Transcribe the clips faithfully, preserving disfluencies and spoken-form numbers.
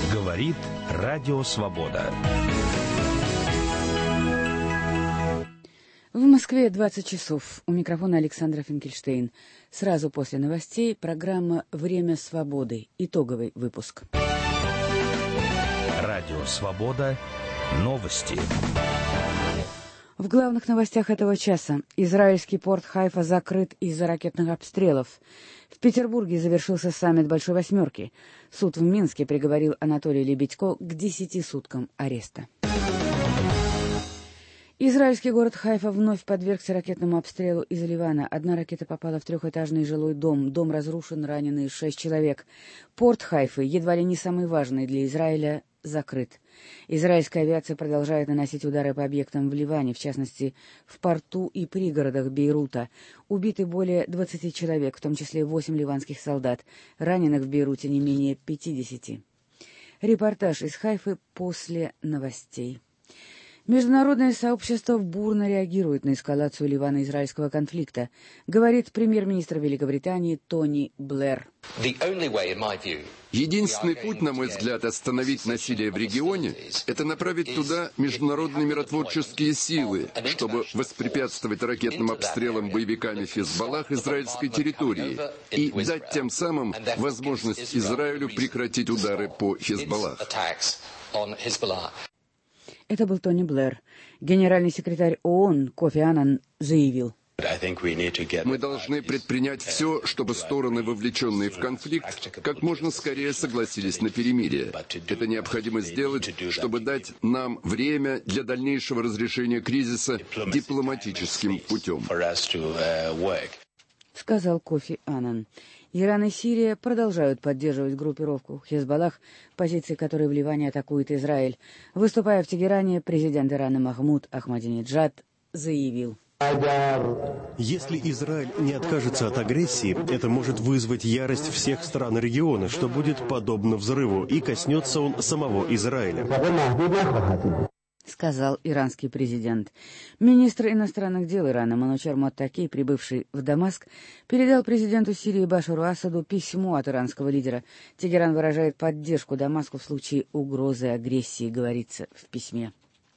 Говорит Радио Свобода. В Москве двадцать часов. У микрофона Александра Финкельштейн. Сразу после новостей программа «Время свободы». Итоговый выпуск. Радио Свобода. Новости. В главных новостях этого часа. Израильский порт Хайфа закрыт из-за ракетных обстрелов. В Петербурге завершился саммит Большой Восьмерки. Суд в Минске приговорил Анатолия Лебедько к десяти суткам ареста. Израильский город Хайфа вновь подвергся ракетному обстрелу из Ливана. Одна ракета попала в трехэтажный жилой дом. Дом разрушен, ранены шесть человек. Порт Хайфы, едва ли не самый важный для Израиля, закрыт. Израильская авиация продолжает наносить удары по объектам в Ливане, в частности, в порту и пригородах Бейрута. Убиты более двадцати человек, в том числе восемь ливанских солдат. Раненых в Бейруте не менее пятидесяти. Репортаж из Хайфы после новостей. Международное сообщество бурно реагирует на эскалацию Ливано-израильского конфликта, говорит премьер-министр Великобритании Тони Блэр. Единственный путь, на мой взгляд, остановить насилие в регионе, это направить туда международные миротворческие силы, чтобы воспрепятствовать ракетным обстрелам боевиками Хизбаллах израильской территории и дать тем самым возможность Израилю прекратить удары по Хизбаллах. Это был Тони Блэр. Генеральный секретарь ООН Кофи Аннан заявил: мы должны предпринять все, чтобы стороны, вовлеченные в конфликт, как можно скорее согласились на перемирие. Это необходимо сделать, чтобы дать нам время для дальнейшего разрешения кризиса дипломатическим путем, сказал Кофи Аннан. Иран и Сирия продолжают поддерживать группировку Хизбаллах, позиции которой в Ливане атакует Израиль. Выступая в Тегеране, президент Ирана Махмуд Ахмадинеджад заявил: если Израиль не откажется от агрессии, это может вызвать ярость всех стран региона, что будет подобно взрыву, и коснется он самого Израиля, сказал иранский президент. Министр иностранных дел Ирана Манучар Моттаки, прибывший в Дамаск, передал президенту Сирии Башару Асаду письмо от иранского лидера. Тегеран выражает поддержку Дамаску в случае угрозы агрессии, говорится в письме.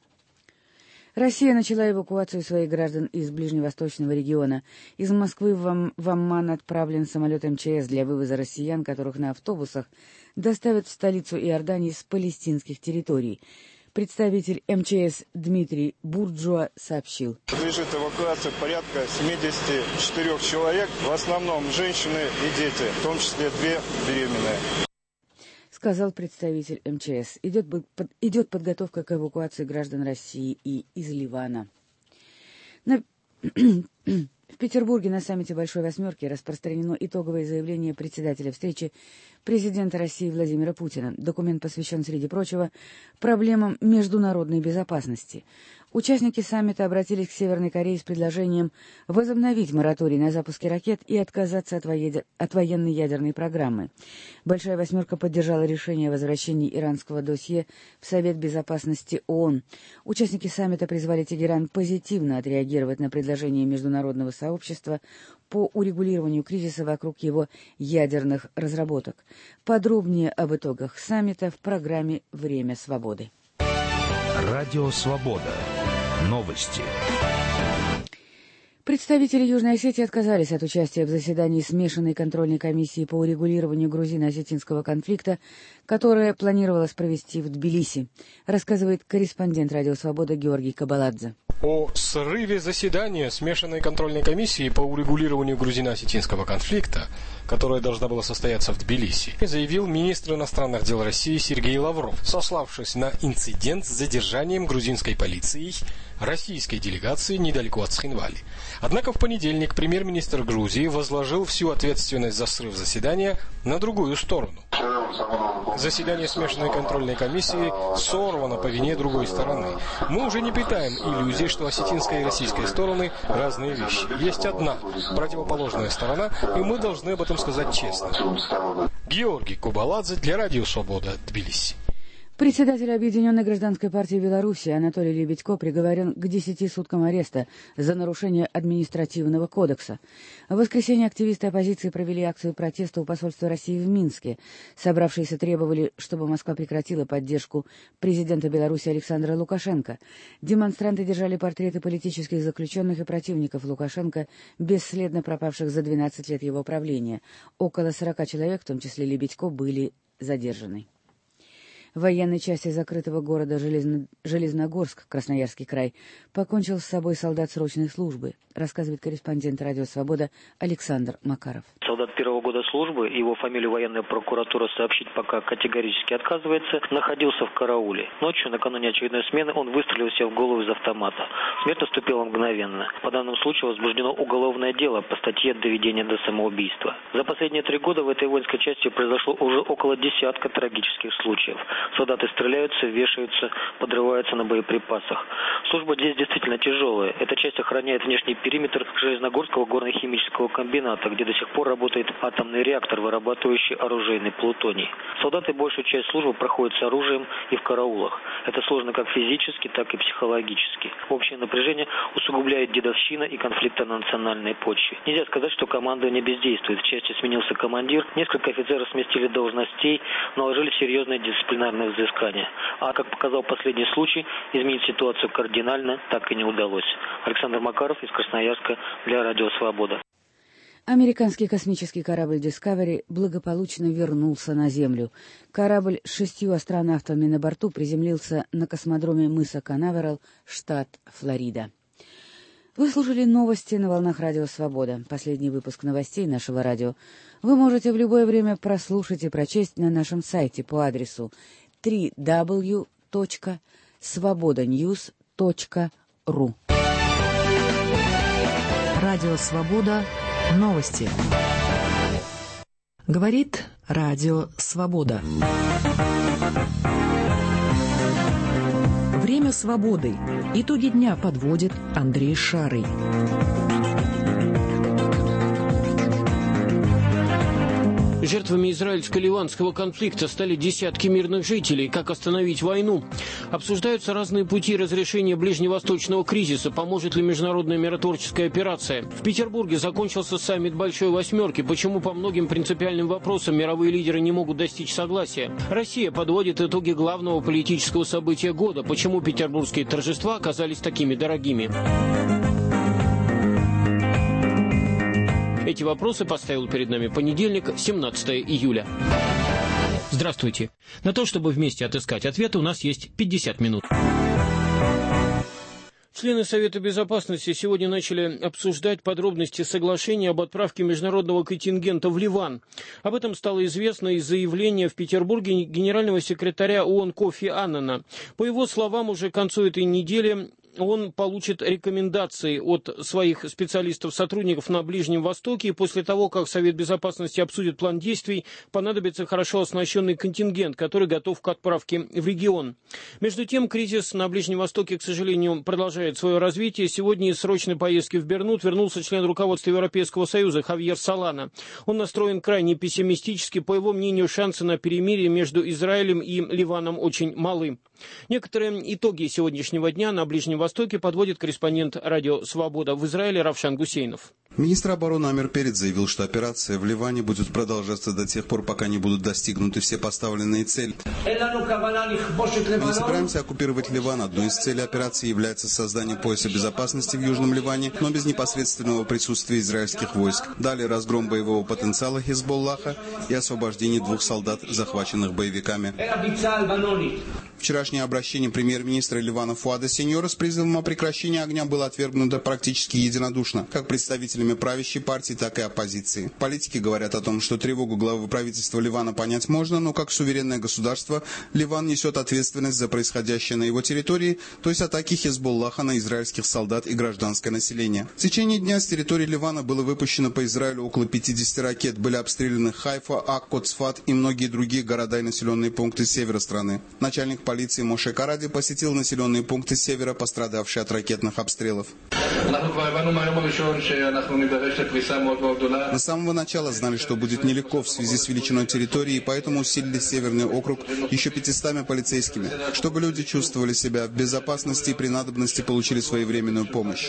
Россия начала эвакуацию своих граждан из ближневосточного региона. Из Москвы в, Ам- в Амман отправлен самолет эм че эс для вывоза россиян, которых на автобусах доставят в столицу Иордании с палестинских территорий. Представитель эм че эс Дмитрий Бурджуа сообщил: подлежит эвакуации порядка семидесяти четырёх человек, в основном женщины и дети, в том числе две беременные. Сказал представитель эм че эс. Идет, под, идет подготовка к эвакуации граждан России и из Ливана. На... В Петербурге на саммите Большой Восьмерки распространено итоговое заявление председателя встречи президента России Владимира Путина. Документ посвящен, среди прочего, проблемам международной безопасности. Участники саммита обратились к Северной Корее с предложением возобновить мораторий на запуски ракет и отказаться от, воед... от военной ядерной программы. Большая Восьмерка поддержала решение о возвращении иранского досье в Совет Безопасности ООН. Участники саммита призвали Тегеран позитивно отреагировать на предложение международного сообщества по урегулированию кризиса вокруг его ядерных разработок. Подробнее об итогах саммита в программе «Время свободы». Радио Свобода. Новости. Представители Южной Осетии отказались от участия в заседании смешанной контрольной комиссии по урегулированию грузино-осетинского конфликта, которое планировалось провести в Тбилиси, рассказывает корреспондент Радио Свобода Георгий Кабаладзе. О срыве заседания смешанной контрольной комиссии по урегулированию грузино-осетинского конфликта, которая должна была состояться в Тбилиси, заявил министр иностранных дел России Сергей Лавров, сославшись на инцидент с задержанием грузинской полицией российской делегации недалеко от Схинвали. Однако в понедельник премьер-министр Грузии возложил всю ответственность за срыв заседания на другую сторону. Заседание смешанной контрольной комиссии сорвано по вине другой стороны. Мы уже не питаем иллюзий, что осетинская и российская стороны разные вещи. Есть одна противоположная сторона, и мы должны об этом сказать честно. Георгий Кабаладзе для Радио Свобода, Тбилиси. Председатель Объединенной гражданской партии Беларуси Анатолий Лебедько приговорен к десяти суткам ареста за нарушение административного кодекса. В воскресенье активисты оппозиции провели акцию протеста у посольства России в Минске. Собравшиеся требовали, чтобы Москва прекратила поддержку президента Беларуси Александра Лукашенко. Демонстранты держали портреты политических заключенных и противников Лукашенко, бесследно пропавших за двенадцать лет его правления. Около сорока человек, в том числе Лебедько, были задержаны. В военной части закрытого города Железно... Железногорск, Красноярский край, покончил с собой солдат срочной службы, рассказывает корреспондент «Радио Свобода» Александр Макаров. Солдат первого года службы, его фамилию военная прокуратура сообщить пока категорически отказывается, находился в карауле. Ночью, накануне очередной смены, он выстрелил себе в голову из автомата. Смерть наступила мгновенно. По данному случаю возбуждено уголовное дело по статье «Доведение до самоубийства». За последние три года в этой воинской части произошло уже около десятка трагических случаев. Солдаты стреляются, вешаются, подрываются на боеприпасах. Служба здесь действительно тяжелая. Эта часть охраняет внешний периметр Железногорского горно-химического комбината, где до сих пор работает атомный реактор, вырабатывающий оружейный плутоний. Солдаты большую часть службы проходят с оружием и в караулах. Это сложно как физически, так и психологически. Общее напряжение усугубляет дедовщина и конфликты на национальной почве. Нельзя сказать, что командование бездействует. В части сменился командир, несколько офицеров сместили должностей, наложили серьезные дисциплинарные взыскания. А, как показал последний случай, изменить ситуацию кардинально так и не удалось. Александр Макаров из Красноярска для Радио Свобода. Американский космический корабль «Дискавери» благополучно вернулся на Землю. Корабль с шестью астронавтами на борту приземлился на космодроме мыса Канаверал, штат Флорида. Вы слушали новости на волнах Радио Свобода. Последний выпуск новостей нашего радио вы можете в любое время прослушать и прочесть на нашем сайте по адресу дабл ю дабл ю дабл ю точка свобода ньюс точка ру. Радио Свобода. Новости. Говорит Радио Свобода. Время свободы. Итоги дня подводит Андрей Шарый. Жертвами израильско-ливанского конфликта стали десятки мирных жителей. Как остановить войну? Обсуждаются разные пути разрешения ближневосточного кризиса. Поможет ли международная миротворческая операция? В Петербурге закончился саммит Большой Восьмерки. Почему по многим принципиальным вопросам мировые лидеры не могут достичь согласия? Россия подводит итоги главного политического события года. Почему петербургские торжества оказались такими дорогими? Эти вопросы поставил перед нами понедельник, семнадцатое июля. Здравствуйте. На то, чтобы вместе отыскать ответы, у нас есть пятьдесят минут. Члены Совета Безопасности сегодня начали обсуждать подробности соглашения об отправке международного контингента в Ливан. Об этом стало известно из заявления в Петербурге генерального секретаря ООН Кофи Аннана. По его словам, уже к концу этой недели он получит рекомендации от своих специалистов-сотрудников на Ближнем Востоке, и после того, как Совет Безопасности обсудит план действий, понадобится хорошо оснащенный контингент, который готов к отправке в регион. Между тем, кризис на Ближнем Востоке, к сожалению, продолжает свое развитие. Сегодня из срочной поездки в Бермуд вернулся член руководства Европейского Союза Хавьер Солана. Он настроен крайне пессимистически. По его мнению, шансы на перемирие между Израилем и Ливаном очень малы. Некоторые итоги сегодняшнего дня на Ближнем Востоке подводит корреспондент Радио Свобода в Израиле Равшан Гусейнов. Министр обороны Амир Перец заявил, что операция в Ливане будет продолжаться до тех пор, пока не будут достигнуты все поставленные цели. Мы не собираемся оккупировать Ливан. Одной из целей операции является создание пояса безопасности в Южном Ливане, но без непосредственного присутствия израильских войск. Далее разгром боевого потенциала Хизболлаха и освобождение двух солдат, захваченных боевиками. Вчерашнее обращение премьер-министра Ливана Фуада Синьора с призывом о прекращении огня было отвергнуто практически единодушно, как представителями правящей партии, так и оппозиции. Политики говорят о том, что тревогу главы правительства Ливана понять можно, но как суверенное государство Ливан несет ответственность за происходящее на его территории, то есть атаки Хизболлаха на израильских солдат и гражданское население. В течение дня с территории Ливана было выпущено по Израилю около пятидесяти ракет, были обстреляны Хайфа, Акко, Цфат и многие другие города и населенные пункты севера страны. Начальник полиции полиции Моше Каради посетил населенные пункты севера, пострадавшие от ракетных обстрелов. Мы с самого начала знали, что будет нелегко в связи с величиной территории, и поэтому усилили Северный округ еще пятистами полицейскими, чтобы люди чувствовали себя в безопасности и при надобности получили своевременную помощь.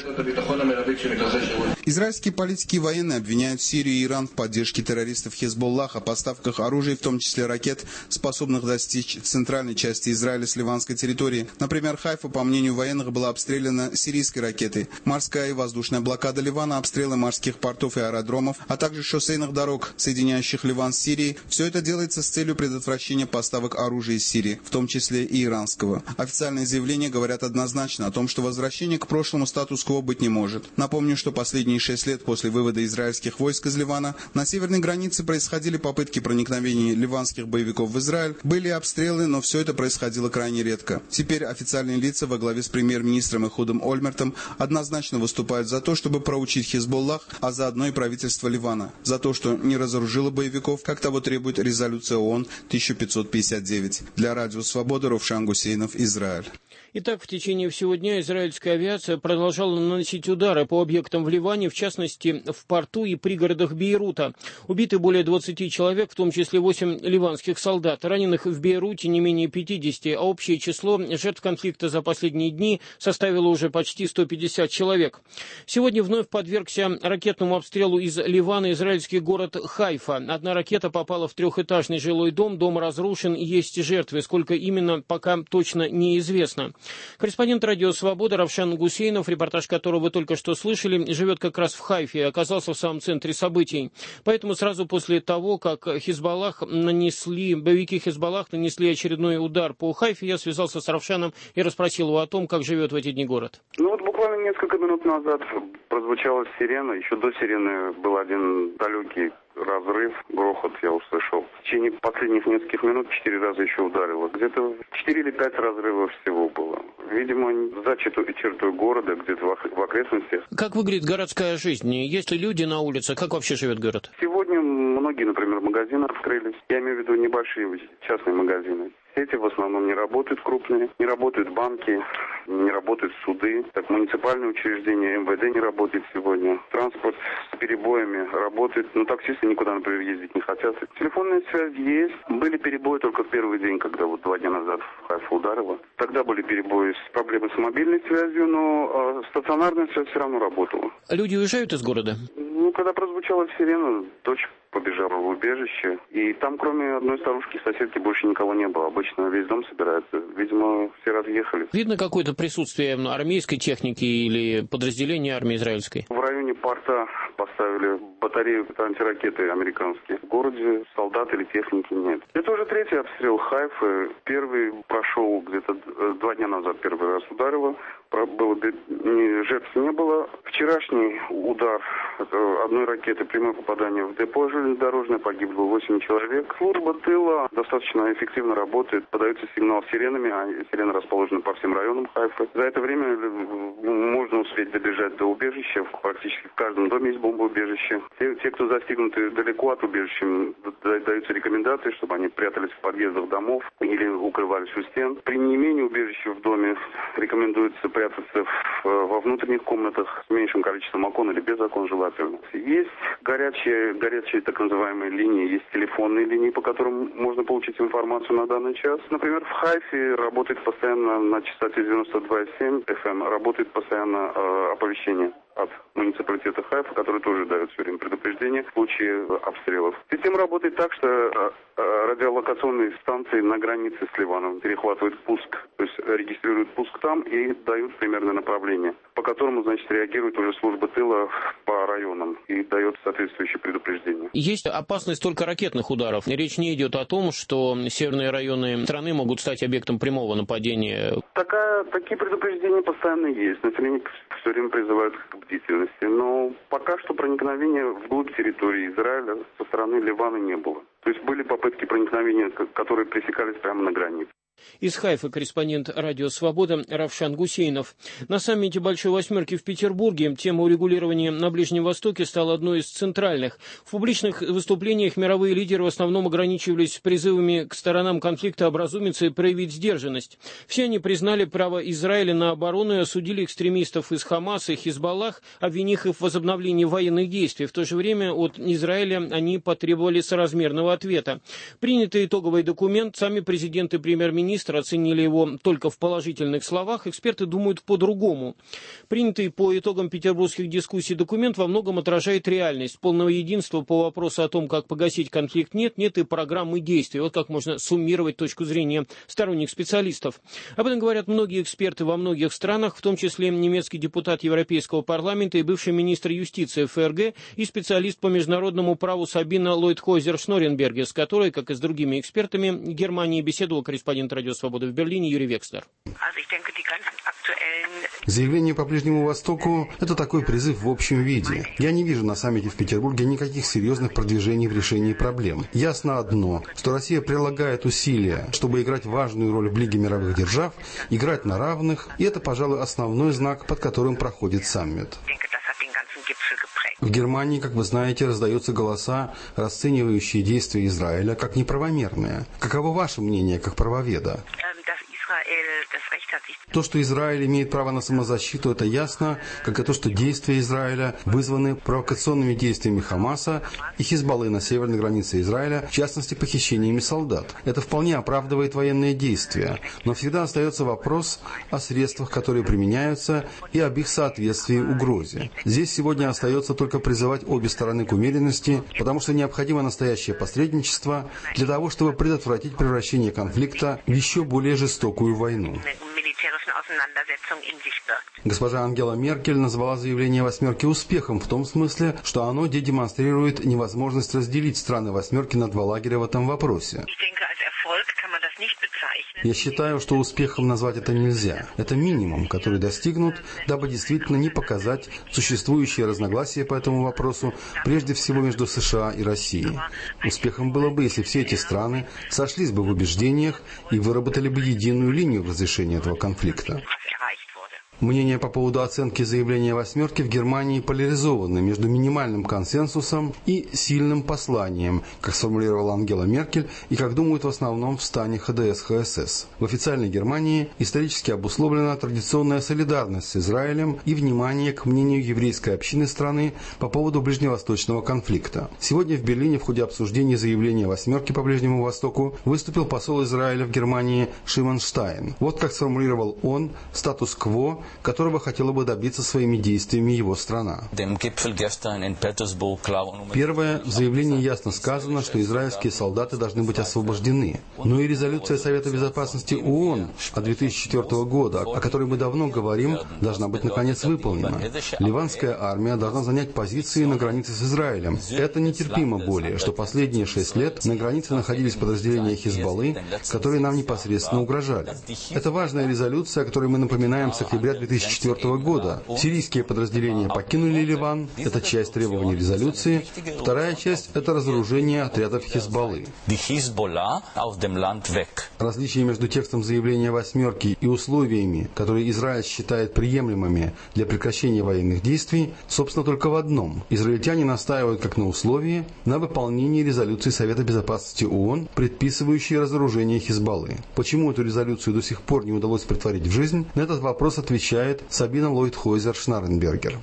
Израильские политики и военные обвиняют Сирию и Иран в поддержке террористов Хезболлаха, поставках оружия, в том числе ракет, способных достичь центральной части Израиля с ливанской территории. Например, Хайфа, по мнению военных, была обстреляна сирийской ракетой. Морская и воздушная блокада Ливана, обстрелы морских портов и аэродромов, а также шоссейных дорог, соединяющих Ливан с Сирией. Все это делается с целью предотвращения поставок оружия из Сирии, в том числе и иранского. Официальные заявления говорят однозначно о том, что возвращение к прошлому статус-кво быть не может. Напомню, что последние шесть лет после вывода израильских войск из Ливана на северной границе происходили попытки проникновения ливанских боевиков в Израиль, были обстрелы, но все это происходило крайне редко. Теперь официальные лица во главе с премьер-министром Эхудом Ольмертом однозначно выступают за то, чтобы проучить Хезболлах, а заодно и правительство Ливана, за то, что не разоружило боевиков, как того требует резолюция ООН тысяча пятьсот пятьдесят девять. Для Радио Свобода, Ровшан Гусейнов, Израиль. Итак, в течение всего дня израильская авиация продолжала наносить удары по объектам в Ливане, в частности, в порту и пригородах Бейрута. Убиты более двадцати человек, в том числе восемь ливанских солдат. Раненых в Бейруте не менее пятидесяти, а общее число жертв конфликта за последние дни составило уже почти сто пятьдесят человек. Сегодня вновь подвергся ракетному обстрелу из Ливана израильский город Хайфа. Одна ракета попала в трехэтажный жилой дом, дом разрушен, есть жертвы. Сколько именно, пока точно неизвестно. Корреспондент «Радио Свобода» Равшан Гусейнов, репортаж которого вы только что слышали, живет как раз в Хайфе и оказался в самом центре событий. Поэтому сразу после того, как Хизбаллах нанесли, боевики Хизбаллах нанесли очередной удар по Хайфе, я связался с Равшаном и расспросил его о том, как живет в эти дни город. Ну вот буквально несколько минут назад прозвучала сирена. Еще до сирены был один далекий разрыв, грохот я услышал. В течение последних нескольких минут четыре раза еще ударило. Где-то четыре или пять разрывов всего было. Видимо, за чертой города, где-то в окрестностях. Как выглядит городская жизнь? Есть ли люди на улице? Как вообще живет город? Сегодня многие, например, магазины открылись. Я имею в виду небольшие частные магазины. Сети в основном не работают крупные, не работают банки, не работают суды. Так, муниципальные учреждения, эм вэ дэ не работает сегодня. Транспорт с перебоями работает, но таксисты никуда, например, ездить не хотят. Телефонная связь есть. Были перебои только в первый день, когда вот два дня назад в Хайфу ударило. Тогда были перебои с проблемой с мобильной связью, но э, стационарная связь все равно работала. Люди уезжают из города? Ну, когда прозвучала сирена, дочь побежала в убежище. И там, кроме одной старушки, соседки, больше никого не было. Обычно весь дом собирается. Видимо, все разъехали. Видно какое-то присутствие армейской техники или подразделения армии израильской? В районе порта поставили батарею антиракеты американские. В городе солдат или техники нет. Это уже третий обстрел Хайфы. Первый прошел где-то два дня назад. Первый раз ударило. Было, жертв не было. Вчерашний удар одной ракеты, прямое попадание в депо железнодорожное, погибло восемь человек. Служба тыла достаточно эффективно работает. Подается сигнал сиренами, а сирены расположены по всем районам Хайфы. За это время можно успеть добежать до убежища. Практически в каждом доме есть бомбоубежище. Те, те, кто застигнуты далеко от убежища, даются рекомендации, чтобы они прятались в подъездах домов или укрывались у стен. При неимении убежища в доме рекомендуется прятаться в, во внутренних комнатах с меньшим количеством окон или без окон желательно. Есть горячие, горячие так называемые линии, есть телефонные линии, по которым можно получить информацию на данный час. Например, в Хайфе работает постоянно на частоте девяносто два и семь эф эм, работает постоянно э, оповещение от муниципалитета Хайфа, который тоже дает все время предупреждение в случае обстрелов. Система работает так, что радиолокационные станции на границе с Ливаном перехватывают пуск, то есть регистрируют пуск там и дают примерное направление, по которому, значит, реагирует уже служба тыла по районам и дает соответствующее предупреждение. Есть опасность только ракетных ударов. Речь не идет о том, что северные районы страны могут стать объектом прямого нападения. Такая, такие предупреждения постоянно есть. Население все время призывают к бдительности. Но пока что проникновения вглубь территории Израиля со стороны Ливана не было. То есть были попытки проникновения, которые пресекались прямо на границе. Из Хайфа корреспондент «Радио Свобода» Равшан Гусейнов. На саммите Большой Восьмерки в Петербурге тема урегулирования на Ближнем Востоке стала одной из центральных. В публичных выступлениях мировые лидеры в основном ограничивались призывами к сторонам конфликта образумиться и проявить сдержанность. Все они признали право Израиля на оборону и осудили экстремистов из Хамаса и Хизбаллах, обвинив их в возобновлении военных действий. В то же время от Израиля они потребовали соразмерного ответа. Принятый итоговый документ, сами президент и премьер-министр оценили его только в положительных словах, эксперты думают по-другому. Принятый по итогам петербургских дискуссий документ во многом отражает реальность. Полного единства по вопросу о том, как погасить конфликт, нет, нет и программы действий. Вот как можно суммировать точку зрения сторонних специалистов. Об этом говорят многие эксперты во многих странах, в том числе немецкий депутат Европейского парламента и бывший министр юстиции ФРГ и специалист по международному праву Сабина Лойтхойзер-Шноренберге, с которой, как и с другими экспертами, Германии беседовал корреспондент «Радио Свобода» в Берлине Юрий Векслер. Заявление по Ближнему Востоку – это такой призыв в общем виде. Я не вижу на саммите в Петербурге никаких серьезных продвижений в решении проблем. Ясно одно, что Россия прилагает усилия, чтобы играть важную роль в Лиге мировых держав, играть на равных, и это, пожалуй, основной знак, под которым проходит саммит. В Германии, как вы знаете, раздаются голоса, расценивающие действия Израиля как неправомерные. Каково ваше мнение как правоведа? То, что Израиль имеет право на самозащиту, это ясно, как и то, что действия Израиля вызваны провокационными действиями Хамаса и Хизбаллы на северной границе Израиля, в частности, похищениями солдат. Это вполне оправдывает военные действия, но всегда остается вопрос о средствах, которые применяются, и об их соответствии угрозе. Здесь сегодня остается только призывать обе стороны к умеренности, потому что необходимо настоящее посредничество для того, чтобы предотвратить превращение конфликта в еще более жестокую войну. Госпожа Ангела Меркель назвала заявление «восьмерки» успехом в том смысле, что оно демонстрирует невозможность разделить страны «восьмерки» на два лагеря в этом вопросе. Я считаю, что успехом назвать это нельзя. Это минимум, который достигнут, дабы действительно не показать существующие разногласия по этому вопросу, прежде всего между США и Россией. Успехом было бы, если все эти страны сошлись бы в убеждениях и выработали бы единую линию в разрешении этого конфликта. Мнения по поводу оценки заявления «восьмерки» в Германии поляризованы между минимальным консенсусом и сильным посланием, как сформулировала Ангела Меркель и как думают в основном в стане ХДС-ХСС. В официальной Германии исторически обусловлена традиционная солидарность с Израилем и внимание к мнению еврейской общины страны по поводу ближневосточного конфликта. Сегодня в Берлине в ходе обсуждения заявления «восьмерки» по Ближнему Востоку выступил посол Израиля в Германии Шимон Штайн. Вот как сформулировал он статус-кво, которого хотела бы добиться своими действиями его страна. Первое, в заявлении ясно сказано, что израильские солдаты должны быть освобождены. Но и резолюция Совета Безопасности ООН от две тысячи четвёртого года, о которой мы давно говорим, должна быть наконец выполнена. Ливанская армия должна занять позиции на границе с Израилем. Это нетерпимо более, что последние шесть лет на границе находились подразделения Хизбаллы, которые нам непосредственно угрожали. Это важная резолюция, о которой мы напоминаем с октября две тысячи четвёртого года. Сирийские подразделения покинули Ливан. Это часть требований резолюции. Вторая часть – это разоружение отрядов Хизбаллы. Различие между текстом заявления «восьмерки» и условиями, которые Израиль считает приемлемыми для прекращения военных действий, собственно, только в одном. Израильтяне настаивают как на условии на выполнении резолюции Совета Безопасности ООН, предписывающей разоружение Хизбаллы. Почему эту резолюцию до сих пор не удалось претворить в жизнь, на этот вопрос отвечает Сабина Лойтхойзер-Шноренбергер.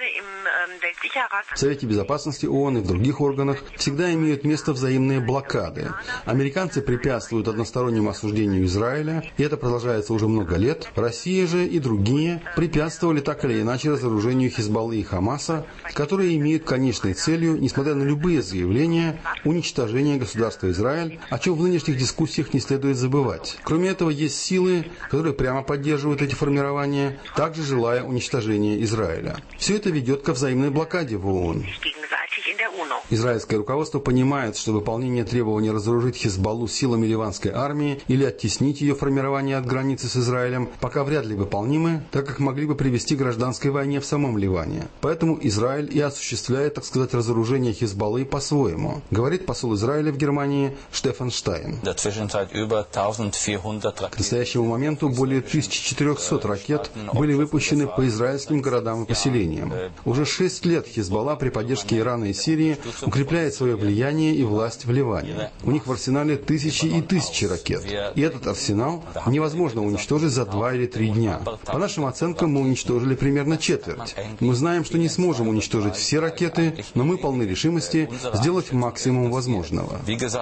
В Совете Безопасности ООН и в других органах всегда имеют место взаимные блокады. Американцы препятствуют одностороннему осуждению Израиля, и это продолжается уже много лет. Россия же и другие препятствовали так или иначе разоружению Хизбаллы и Хамаса, которые имеют конечной целью, несмотря на любые заявления, уничтожение государства Израиль, о чем в нынешних дискуссиях не следует забывать. Кроме этого, есть силы, которые прямо поддерживают эти формирования, также желая уничтожения Израиля. Все это ведет ко взаимной блокаде в ООН. Израильское руководство понимает, что выполнение требований разоружить Хизбаллу силами ливанской армии или оттеснить ее формирование от границы с Израилем пока вряд ли выполнимы, так как могли бы привести к гражданской войне в самом Ливане. Поэтому Израиль и осуществляет, так сказать, разоружение Хизбаллы по-своему, говорит посол Израиля в Германии Штефан Штайн. К настоящему моменту более тысячи четырехсот ракет были выпущены по израильским городам и поселениям. Уже шесть лет Хизбалла при поддержке Ирана и Сирии укрепляет свое влияние и власть в Ливане. У них в арсенале тысячи и тысячи ракет. И этот арсенал невозможно уничтожить за два или три дня. По нашим оценкам, мы уничтожили примерно четверть. Мы знаем, что не сможем уничтожить все ракеты, но мы полны решимости сделать максимум возможного.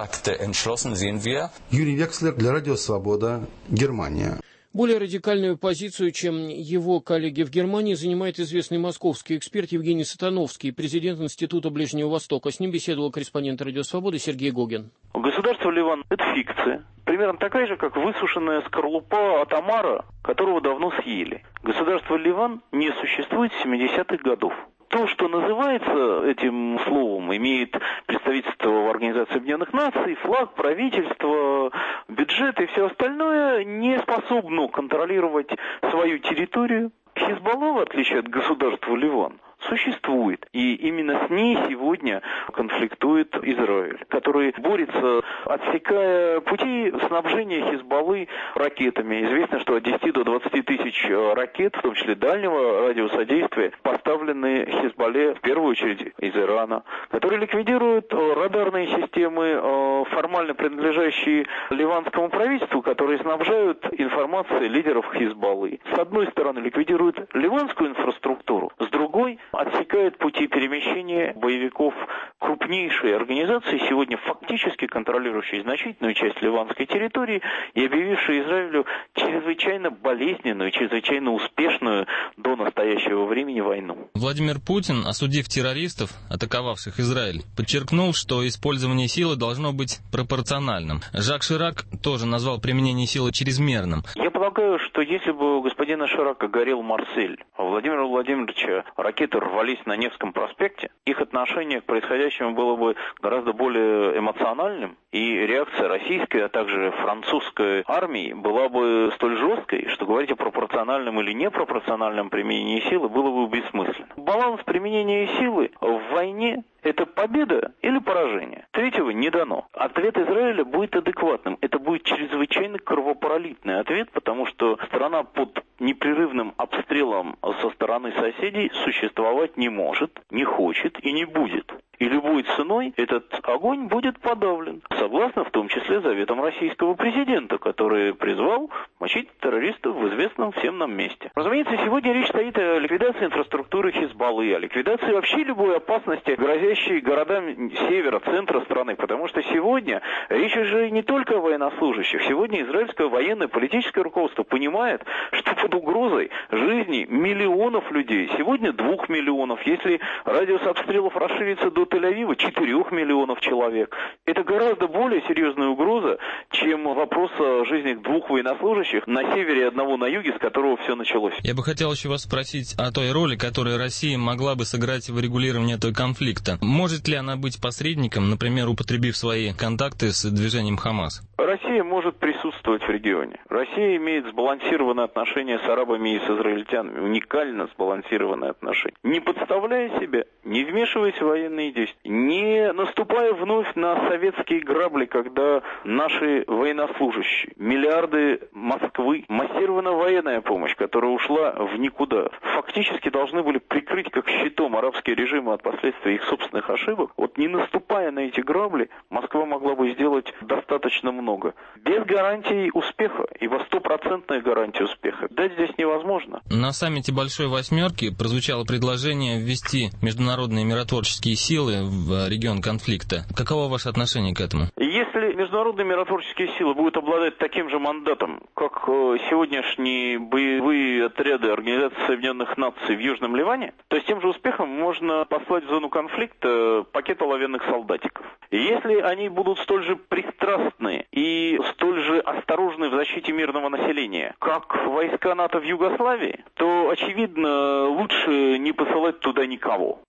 Юрий Векслер для Радио Свобода, Германия. Более радикальную позицию, чем его коллеги в Германии, занимает известный московский эксперт Евгений Сатановский, президент Института Ближнего Востока. С ним беседовал корреспондент Радио Свободы Сергей Гогин. Государство Ливан – это фикция. Примерно такая же, как высушенная скорлупа от омара, которого давно съели. Государство Ливан не существует с семидесятых годов. То, что называется этим словом, имеет представительство в Организации Объединенных Наций, флаг, правительство, бюджет и все остальное, не способно контролировать свою территорию. Хизбалла, в отличие от государства Ливан, существует. И именно с ней сегодня конфликтует Израиль, который борется, отсекая пути снабжения Хизбаллы ракетами. Известно, что от десяти до двадцати тысяч ракет, в том числе дальнего радиосодействия, поставлены Хизбалле в первую очередь из Ирана, которые ликвидируют радарные системы, формально принадлежащие ливанскому правительству, которые снабжают информацией лидеров Хизбаллы. С одной стороны, ликвидируют ливанскую инфраструктуру, с другой отсекает пути перемещения боевиков крупнейшей организации, сегодня фактически контролирующей значительную часть ливанской территории и объявившей Израилю чрезвычайно болезненную, чрезвычайно успешную до настоящего времени войну. Владимир Путин, осудив террористов, атаковавших Израиль, подчеркнул, что использование силы должно быть пропорциональным. Жак Ширак тоже назвал применение силы чрезмерным. Я полагаю, что если бы у господина Ширака горел Марсель, а у Владимира Владимировича ракеты рвались на Невском проспекте, их отношение к происходящему было бы гораздо более эмоциональным, и реакция российской, а также французской армии была бы столь жесткой, что говорить о пропорциональном или непропорциональном применении силы было бы бессмысленно. Баланс применения силы в войне – это победа или поражение? Третьего не дано. Ответ Израиля будет адекватным. Это будет чрезвычайно кровопролитный ответ, потому что страна под непрерывным обстрелом со стороны соседей существовать не может, не хочет и не будет. И любой ценой этот огонь будет подавлен, согласно в том числе заветам российского президента, который призвал мочить террористов в известном всем нам месте. Разумеется, сегодня речь стоит о ликвидации инфраструктуры Хизбаллы, о ликвидации вообще любой опасности, грозящей городам севера, центра страны, потому что сегодня речь уже не только о военнослужащих. Сегодня израильское военное политическое руководство понимает, что под угрозой жизни миллионов людей, сегодня двух миллионов, если радиус обстрелов расширится до Тель-Авива, четырех миллионов человек. Это гораздо более серьезная угроза, чем вопрос о жизни двух военнослужащих на севере и одного на юге, с которого все началось. Я бы хотел еще вас спросить о той роли, которую Россия могла бы сыграть в регулировании этого конфликта. Может ли она быть посредником, например, употребив свои контакты с движением Хамас? Россия может присутствовать в регионе. Россия имеет сбалансированные отношения с арабами и с израильтянами, уникально сбалансированные отношения. Не подставляя себя, не вмешиваясь в военные действия, не наступая вновь на советские грабли, когда наши военнослужащие, миллиарды Москвы, массированная военная помощь, которая ушла в никуда, фактически должны были прикрыть как щитом арабские режимы от последствий их собственных ошибок. Вот не наступая на эти грабли, Москва могла бы сделать достаточно много. Без гарантий успеха, ибо стопроцентная гарантия успеха дать здесь невозможно. На саммите Большой Восьмерки прозвучало предложение ввести международные миротворческие силы в регион конфликта. Каково ваше отношение к этому? Если международные миротворческие силы будут обладать таким же мандатом, как сегодняшние боевые отряды Организации Объединенных Наций в Южном Ливане, то с тем же успехом можно послать в зону конфликта пакет оловянных солдатиков. И если они будут столь же пристрастны и столь же осторожны в защите мирного населения, как войска НАТО в Югославии, то, очевидно, лучше не посылать туда никого.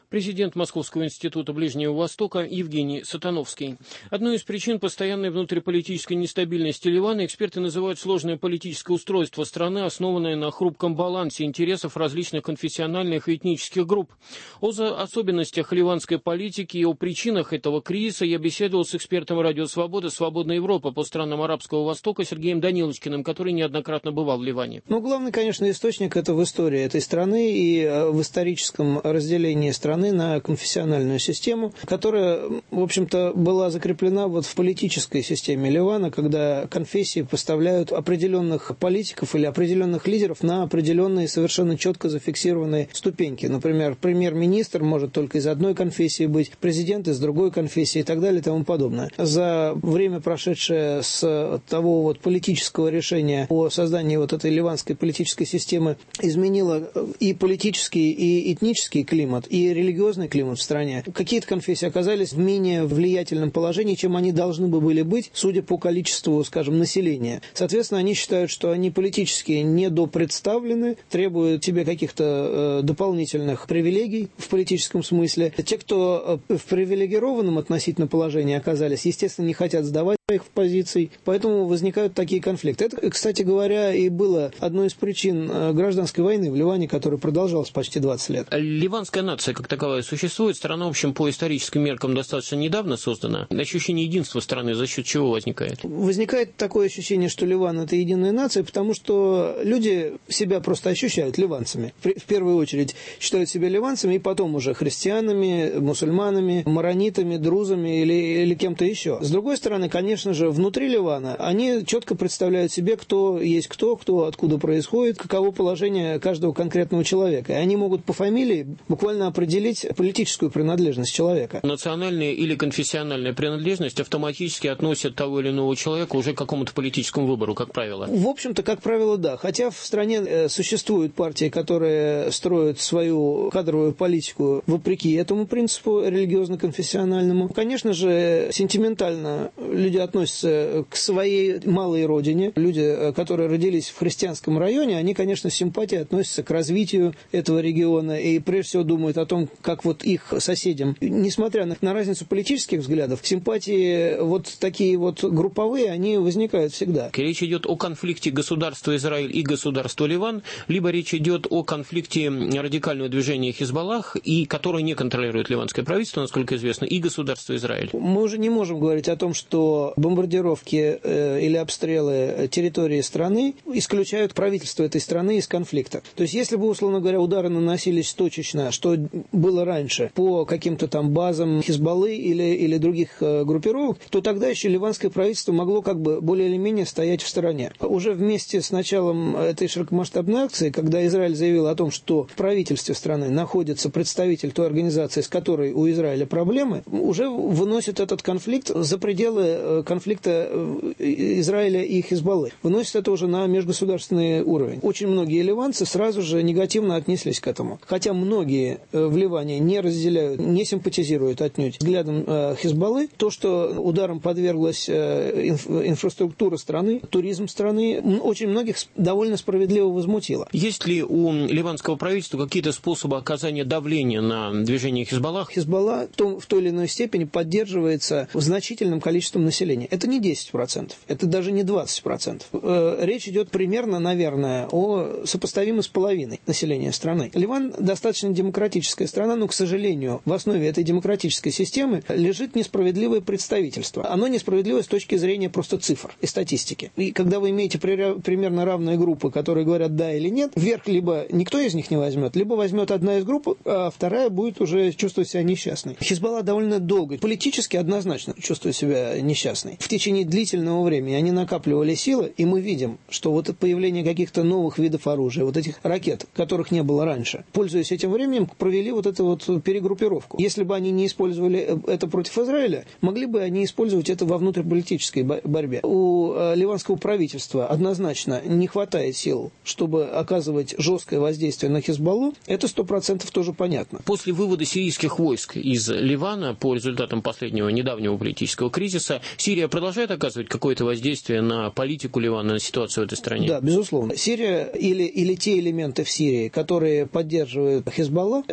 президент Московского института Ближнего Востока Евгений Сатановский. Одной из причин постоянной внутриполитической нестабильности Ливана эксперты называют сложное политическое устройство страны, основанное на хрупком балансе интересов различных конфессиональных и этнических групп. О особенностях ливанской политики и о причинах этого кризиса я беседовал с экспертом Радио Свобода «Свободная Европа» по странам Арабского Востока Сергеем Данилочкиным, который неоднократно бывал в Ливане. Ну, главный, конечно, источник – это в истории этой страны и в историческом разделении страны на конфессиональную систему, которая, в общем-то, была закреплена вот в политической системе Ливана, когда конфессии поставляют определенных политиков или определенных лидеров на определенные совершенно четко зафиксированные ступеньки. Например, премьер-министр может только из одной конфессии быть, президент из другой конфессии и так далее и тому подобное. За время, прошедшее с того вот политического решения о создании вот этой ливанской политической системы, изменило и политический, и этнический климат, и религиозный климат в стране. Какие-то конфессии оказались в менее влиятельном положении, чем они должны бы были быть, судя по количеству, скажем, населения. Соответственно, они считают, что они политически недопредставлены, требуют себе каких-то э, дополнительных привилегий в политическом смысле. Те, кто в привилегированном относительно положении оказались, естественно, не хотят сдавать их позиций, поэтому возникают такие конфликты. Это, кстати говоря, и было одной из причин гражданской войны в Ливане, которая продолжалась почти двадцать лет. Ливанская нация как таковая существует. Страна, в общем, по историческим меркам достаточно недавно создана. Ощущение единства страны за счет чего возникает? Возникает такое ощущение, что Ливан – это единая нация, потому что люди себя просто ощущают ливанцами. В первую очередь считают себя ливанцами, и потом уже христианами, мусульманами, маронитами, друзами или, или кем-то еще. С другой стороны, конечно, Конечно же, внутри Ливана они четко представляют себе, кто есть кто, кто откуда происходит, каково положение каждого конкретного человека. И они могут по фамилии буквально определить политическую принадлежность человека. Национальная или конфессиональная принадлежность автоматически относят того или иного человека уже к какому-то политическому выбору, как правило. В общем-то, как правило, да. Хотя в стране существуют партии, которые строят свою кадровую политику вопреки этому принципу религиозно-конфессиональному. Конечно же, сентиментально люди относятся к своей малой родине. Люди, которые родились в христианском районе, они, конечно, с симпатией относятся к развитию этого региона и прежде всего думают о том, как вот их соседям. Несмотря на, на разницу политических взглядов, симпатии вот такие вот групповые, они возникают всегда. Речь идет о конфликте государства Израиль и государства Ливан, либо речь идет о конфликте радикального движения Хизбаллах, и которое не контролирует ливанское правительство, насколько известно, и государство Израиль. Мы уже не можем говорить о том, что бомбардировки э, или обстрелы территории страны исключают правительство этой страны из конфликта. То есть, если бы, условно говоря, удары наносились точечно, что было раньше, по каким-то там базам Хизбаллы или, или других э, группировок, то тогда еще ливанское правительство могло как бы более или менее стоять в стороне. Уже вместе с началом этой широкомасштабной акции, когда Израиль заявил о том, что в правительстве страны находится представитель той организации, с которой у Израиля проблемы, уже выносит этот конфликт за пределы конфликта Израиля и Хизбаллы. Выносит это уже на межгосударственный уровень. Очень многие ливанцы сразу же негативно отнеслись к этому. Хотя многие в Ливане не разделяют, не симпатизируют отнюдь взглядом Хизбаллы. То, что ударом подверглась инфраструктура страны, туризм страны, очень многих довольно справедливо возмутило. Есть ли у ливанского правительства какие-то способы оказания давления на движение Хизбаллах? Хизбалла в, том, в той или иной степени поддерживается значительным количеством населения. Это не десять процентов, это даже не двадцать процентов. Речь идет примерно, наверное, о сопоставимо с половиной населения страны. Ливан достаточно демократическая страна, но, к сожалению, в основе этой демократической системы лежит несправедливое представительство. Оно несправедливое с точки зрения просто цифр и статистики. И когда вы имеете примерно равные группы, которые говорят «да» или «нет», вверх либо никто из них не возьмет, либо возьмет одна из групп, а вторая будет уже чувствовать себя несчастной. Хизбалла довольно долго, политически однозначно чувствует себя несчастной. В течение длительного времени они накапливали силы, и мы видим, что вот появление каких-то новых видов оружия, вот этих ракет, которых не было раньше, пользуясь этим временем, провели вот эту вот перегруппировку. Если бы они не использовали это против Израиля, могли бы они использовать это во внутриполитической борьбе. У ливанского правительства однозначно не хватает сил, чтобы оказывать жесткое воздействие на Хизбаллу. Это сто процентов тоже понятно. После вывода сирийских войск из Ливана по результатам последнего недавнего политического кризиса, Сирия продолжает оказывать какое-то воздействие на политику Ливана, на ситуацию в этой стране? Да, безусловно. Сирия или, или те элементы в Сирии, которые поддерживают Хизбалла, оказывают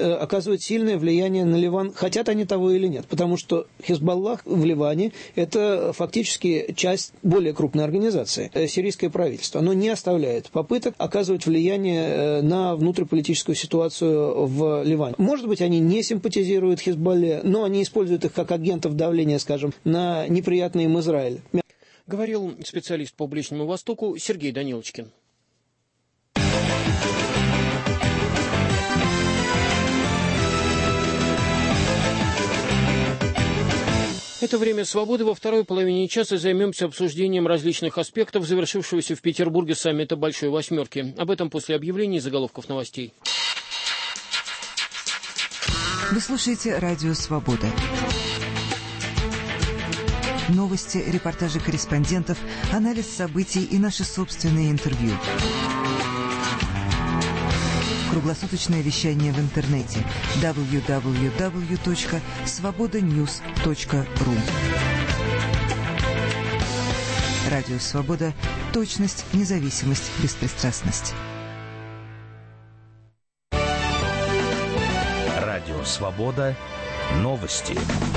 оказывает сильное влияние на Ливан, хотят они того или нет. Потому что Хизбаллах в Ливане – это фактически часть более крупной организации. Сирийское правительство. Оно не оставляет попыток оказывать влияние на внутриполитическую ситуацию в Ливане. Может быть, они не симпатизируют Хизбалле, но они используют их как агентов давления, скажем, на неприятный им Израиль. Говорил специалист по Ближнему Востоку Сергей Данилочкин. Это «Время свободы». Во второй половине часа займемся обсуждением различных аспектов завершившегося в Петербурге саммита Большой Восьмерки. Об этом после объявлений и заголовков новостей. Вы слушаете «Радио Свобода». Новости, репортажи корреспондентов, анализ событий и наши собственные интервью. Круглосуточное вещание в интернете дабл ю дабл ю дабл ю точка свобода ньюс точка ру. Радио Свобода. Точность, независимость, беспристрастность. Радио Свобода. Новости.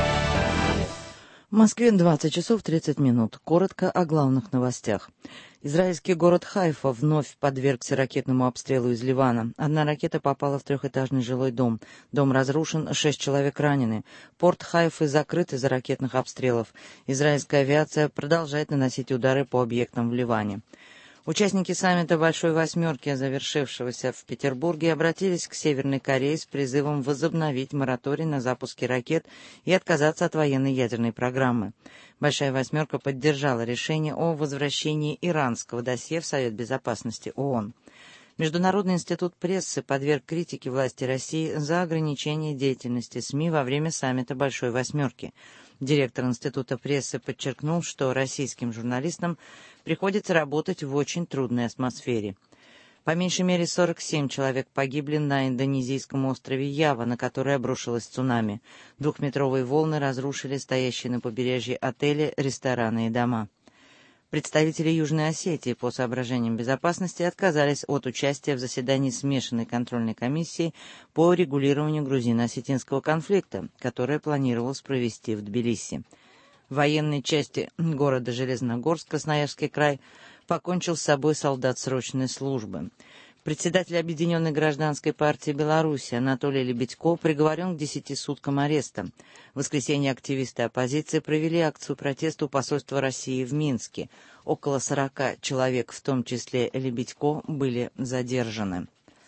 В Москве двадцать часов тридцать минут. Коротко о главных новостях. Израильский город Хайфа вновь подвергся ракетному обстрелу из Ливана. Одна ракета попала в трехэтажный жилой дом. Дом разрушен, шесть человек ранены. Порт Хайфы закрыт из-за ракетных обстрелов. Израильская авиация продолжает наносить удары по объектам в Ливане. Участники саммита Большой Восьмерки, завершившегося в Петербурге, обратились к Северной Корее с призывом возобновить мораторий на запуски ракет и отказаться от военной ядерной программы. Большая Восьмерка поддержала решение о возвращении иранского досье в Совет Безопасности ООН. Международный институт прессы подверг критике власти России за ограничение деятельности СМИ во время саммита Большой Восьмерки. Директор Института прессы подчеркнул, что российским журналистам приходится работать в очень трудной атмосфере. По меньшей мере сорок семь человек погибли на индонезийском острове Ява, на который обрушилось цунами. Двухметровые волны разрушили стоящие на побережье отели, рестораны и дома. Представители Южной Осетии по соображениям безопасности отказались от участия в заседании смешанной контрольной комиссии по регулированию грузино-осетинского конфликта, которое планировалось провести в Тбилиси. В военной части города Железногорск, Красноярский край, покончил с собой солдат срочной службы. Председатель Объединенной гражданской партии Беларуси Анатолий Лебедько приговорен к десяти суткам ареста. В воскресенье активисты оппозиции провели акцию протеста у посольства России в Минске. Около сорока человек, в том числе Лебедько, были задержаны.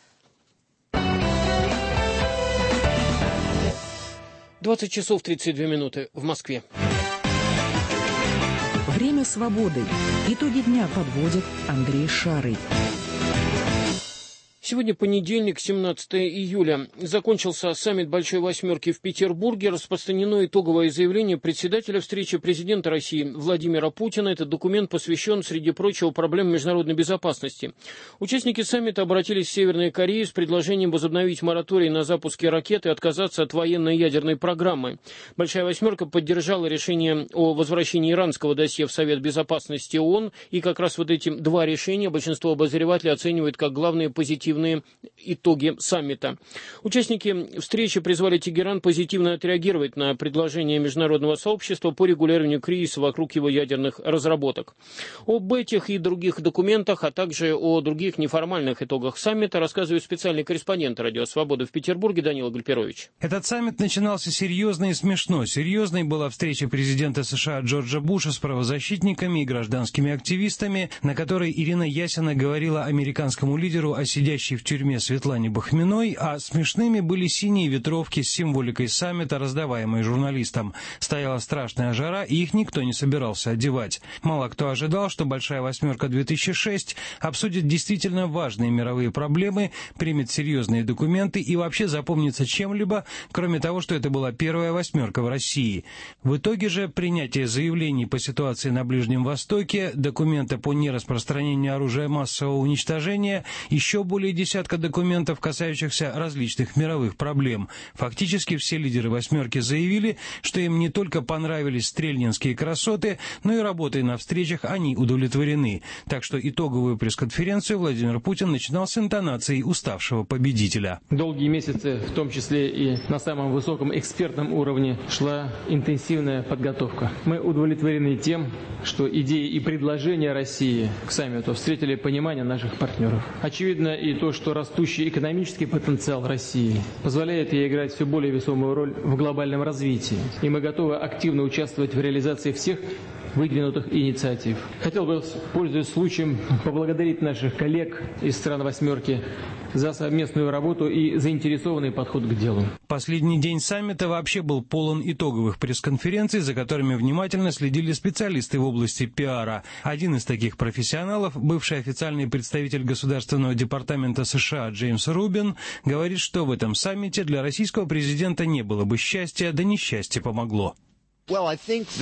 двадцать часов тридцать две минуты в Москве. Время свободы. Итоги дня подводит Андрей Шарый. Сегодня понедельник, семнадцатое июля. Закончился саммит Большой Восьмерки в Петербурге. Распространено итоговое заявление председателя встречи президента России Владимира Путина. Этот документ посвящен, среди прочего, проблемам международной безопасности. Участники саммита обратились в Северную Корею с предложением возобновить мораторий на запуски ракет и отказаться от военной ядерной программы. Большая Восьмерка поддержала решение о возвращении иранского досье в Совет Безопасности ООН. И как раз вот эти два решения большинство обозревателей оценивает как главные позитивные итоги саммита. Участники встречи призвали Тегеран позитивно отреагировать на предложение международного сообщества по регулированию кризиса вокруг его ядерных разработок. Об этих и других документах, а также о других неформальных итогах саммита рассказывает специальный корреспондент «Радио Свобода» в Петербурге Данила Гальперович. Этот саммит начинался серьезно и смешно. Серьезной была встреча президента США Джорджа Буша с правозащитниками и гражданскими активистами, на которой Ирина Ясина говорила американскому лидеру о сидящей в тюрьме Светлане Бахминой, а смешными были синие ветровки с символикой саммита, раздаваемые журналистам. Стояла страшная жара, и их никто не собирался одевать. Мало кто ожидал, что Большая Восьмерка две тысячи шесть обсудит действительно важные мировые проблемы, примет серьезные документы и вообще запомнится чем-либо, кроме того, что это была первая восьмерка в России. В итоге же принятие заявлений по ситуации на Ближнем Востоке, документа по нераспространению оружия массового уничтожения, еще более более десятка документов, касающихся различных мировых проблем. Фактически все лидеры «восьмерки» заявили, что им не только понравились стрельнинские красоты, но и работой на встречах они удовлетворены. Так что итоговую пресс-конференцию Владимир Путин начинал с интонацией уставшего победителя. Долгие месяцы, в том числе и на самом высоком экспертном уровне, шла интенсивная подготовка. Мы удовлетворены тем, что идеи и предложения России к саммиту встретили понимание наших партнеров. Очевидно и то, что растущий экономический потенциал России позволяет ей играть все более весомую роль в глобальном развитии. И мы готовы активно участвовать в реализации всех выдвинутых инициатив. Хотел бы, пользуясь случаем, поблагодарить наших коллег из стран «восьмерки» за совместную работу и заинтересованный подход к делу. Последний день саммита вообще был полон итоговых пресс-конференций, за которыми внимательно следили специалисты в области пиара. Один из таких профессионалов, бывший официальный представитель Государственного департамента США Джеймс Рубин, говорит, что в этом саммите для российского президента не было бы счастья, да несчастье помогло. Я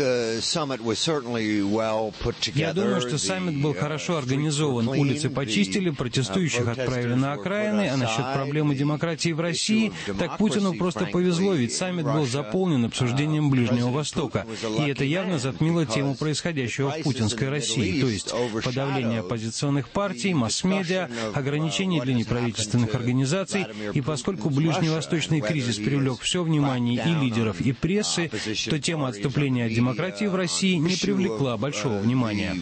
думаю, что саммит был хорошо организован. Улицы почистили, протестующих отправили на окраины, а насчет проблемы демократии в России, так Путину просто повезло, ведь саммит был заполнен обсуждением Ближнего Востока. И это явно затмило тему происходящего в путинской России, то есть подавление оппозиционных партий, масс-медиа, ограничения для неправительственных организаций. И поскольку ближневосточный кризис привлек все внимание и лидеров, и прессы, то тема отступление от демократии в России не привлекла большого внимания.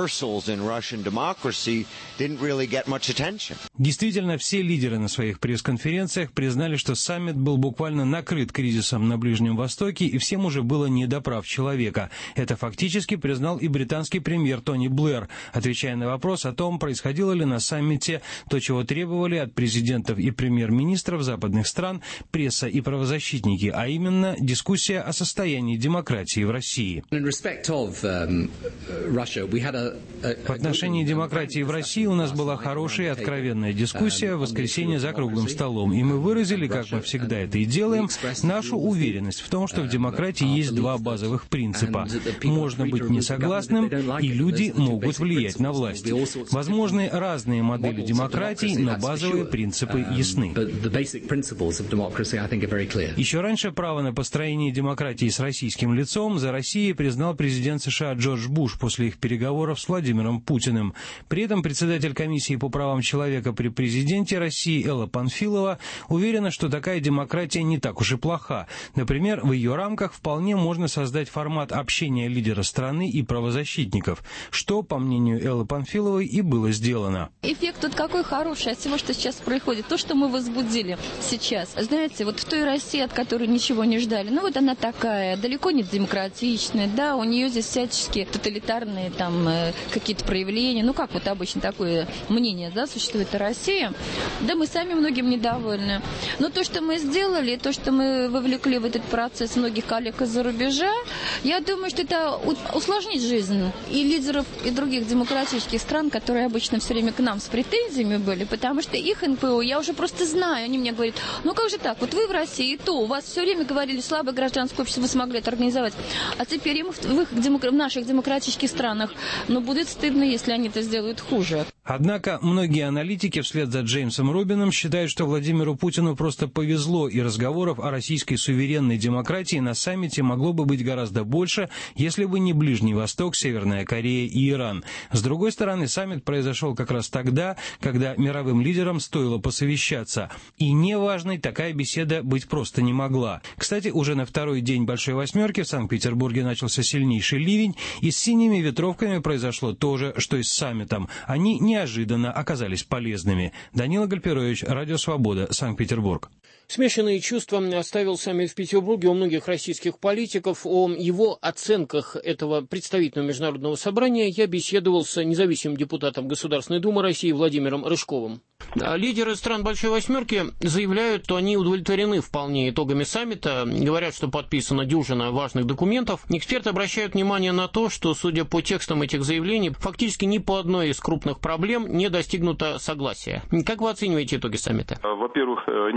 Действительно, все лидеры на своих пресс-конференциях признали, что саммит был буквально накрыт кризисом на Ближнем Востоке, и всем уже было не до прав человека. Это фактически признал и британский премьер Тони Блэр, отвечая на вопрос о том, происходило ли на саммите то, чего требовали от президентов и премьер-министров западных стран, пресса и правозащитники, а именно дискуссия о состоянии демократии в России. В отношении демократии в России у нас была хорошая и откровенная дискуссия в воскресенье за круглым столом, и мы выразили, как мы всегда это и делаем, нашу уверенность в том, что в демократии есть два базовых принципа. Можно быть несогласным, и люди могут влиять на власть. Возможны разные модели демократии, но базовые принципы ясны. Еще раньше право на построение демократии с российским лицом за Россией признал президент США Джордж Буш после их переговоров с Владимиром Путиным. При этом председатель комиссии по правам человека при президенте России Элла Панфилова уверена, что такая демократия не так уж и плоха. Например, в ее рамках вполне можно создать формат общения лидера страны и правозащитников, что, по мнению Эллы Панфиловой, и было сделано. Эффект тут какой хороший от всего, что сейчас происходит. То, что мы возбудили сейчас. Знаете, вот в той России, от которой ничего не ждали, ну вот она такая, далеко не демократичная, да, у нее здесь всячески тоталитарные там э, какие-то проявления, ну как вот обычно такое мнение, да, существует о России, да, мы сами многим недовольны. Но то, что мы сделали, то, что мы вовлекли в этот процесс многих коллег из-за рубежа, я думаю, что это усложнит жизнь и лидеров, и других демократических стран, которые обычно все время к нам с претензиями были, потому что их эн пэ о я уже просто знаю, они мне говорят, ну как же так, вот вы в России, то у вас все время говорили, слабое гражданское общество, вы смогли это организовать, а теперь им в, их, в наших демократических странах, но будет стыдно, если они это сделают хуже. Однако многие аналитики вслед за Джеймсом Рубином считают, что Владимиру Путину просто повезло, и разговоров о российской суверенной демократии на саммите могло бы быть гораздо больше, если бы не Ближний Восток, Северная Корея и Иран. С другой стороны, саммит произошел как раз тогда, когда мировым лидерам стоило посовещаться. И неважной такая беседа быть просто не могла. Кстати, уже на второй день Большой Восьмерки в Санкт-Петербурге начался сильнейший ливень, и с синими ветровками произошло то же, что и с саммитом. Они неожиданно оказались полезными. Данила Гальперович, Радио Свобода, Санкт-Петербург. Смешанные чувства оставил саммит в Петербурге у многих российских политиков. О его оценках этого представительного международного собрания я беседовал с независимым депутатом Государственной Думы России Владимиром Рыжковым. Лидеры стран Большой Восьмерки заявляют, что они удовлетворены вполне итогами саммита, говорят, что подписана дюжина важных документов. Эксперты обращают внимание на то, что, судя по текстам этих заявлений, фактически ни по одной из крупных проблем не достигнуто согласия. Как вы оцениваете итоги саммита? Во-первых, никогда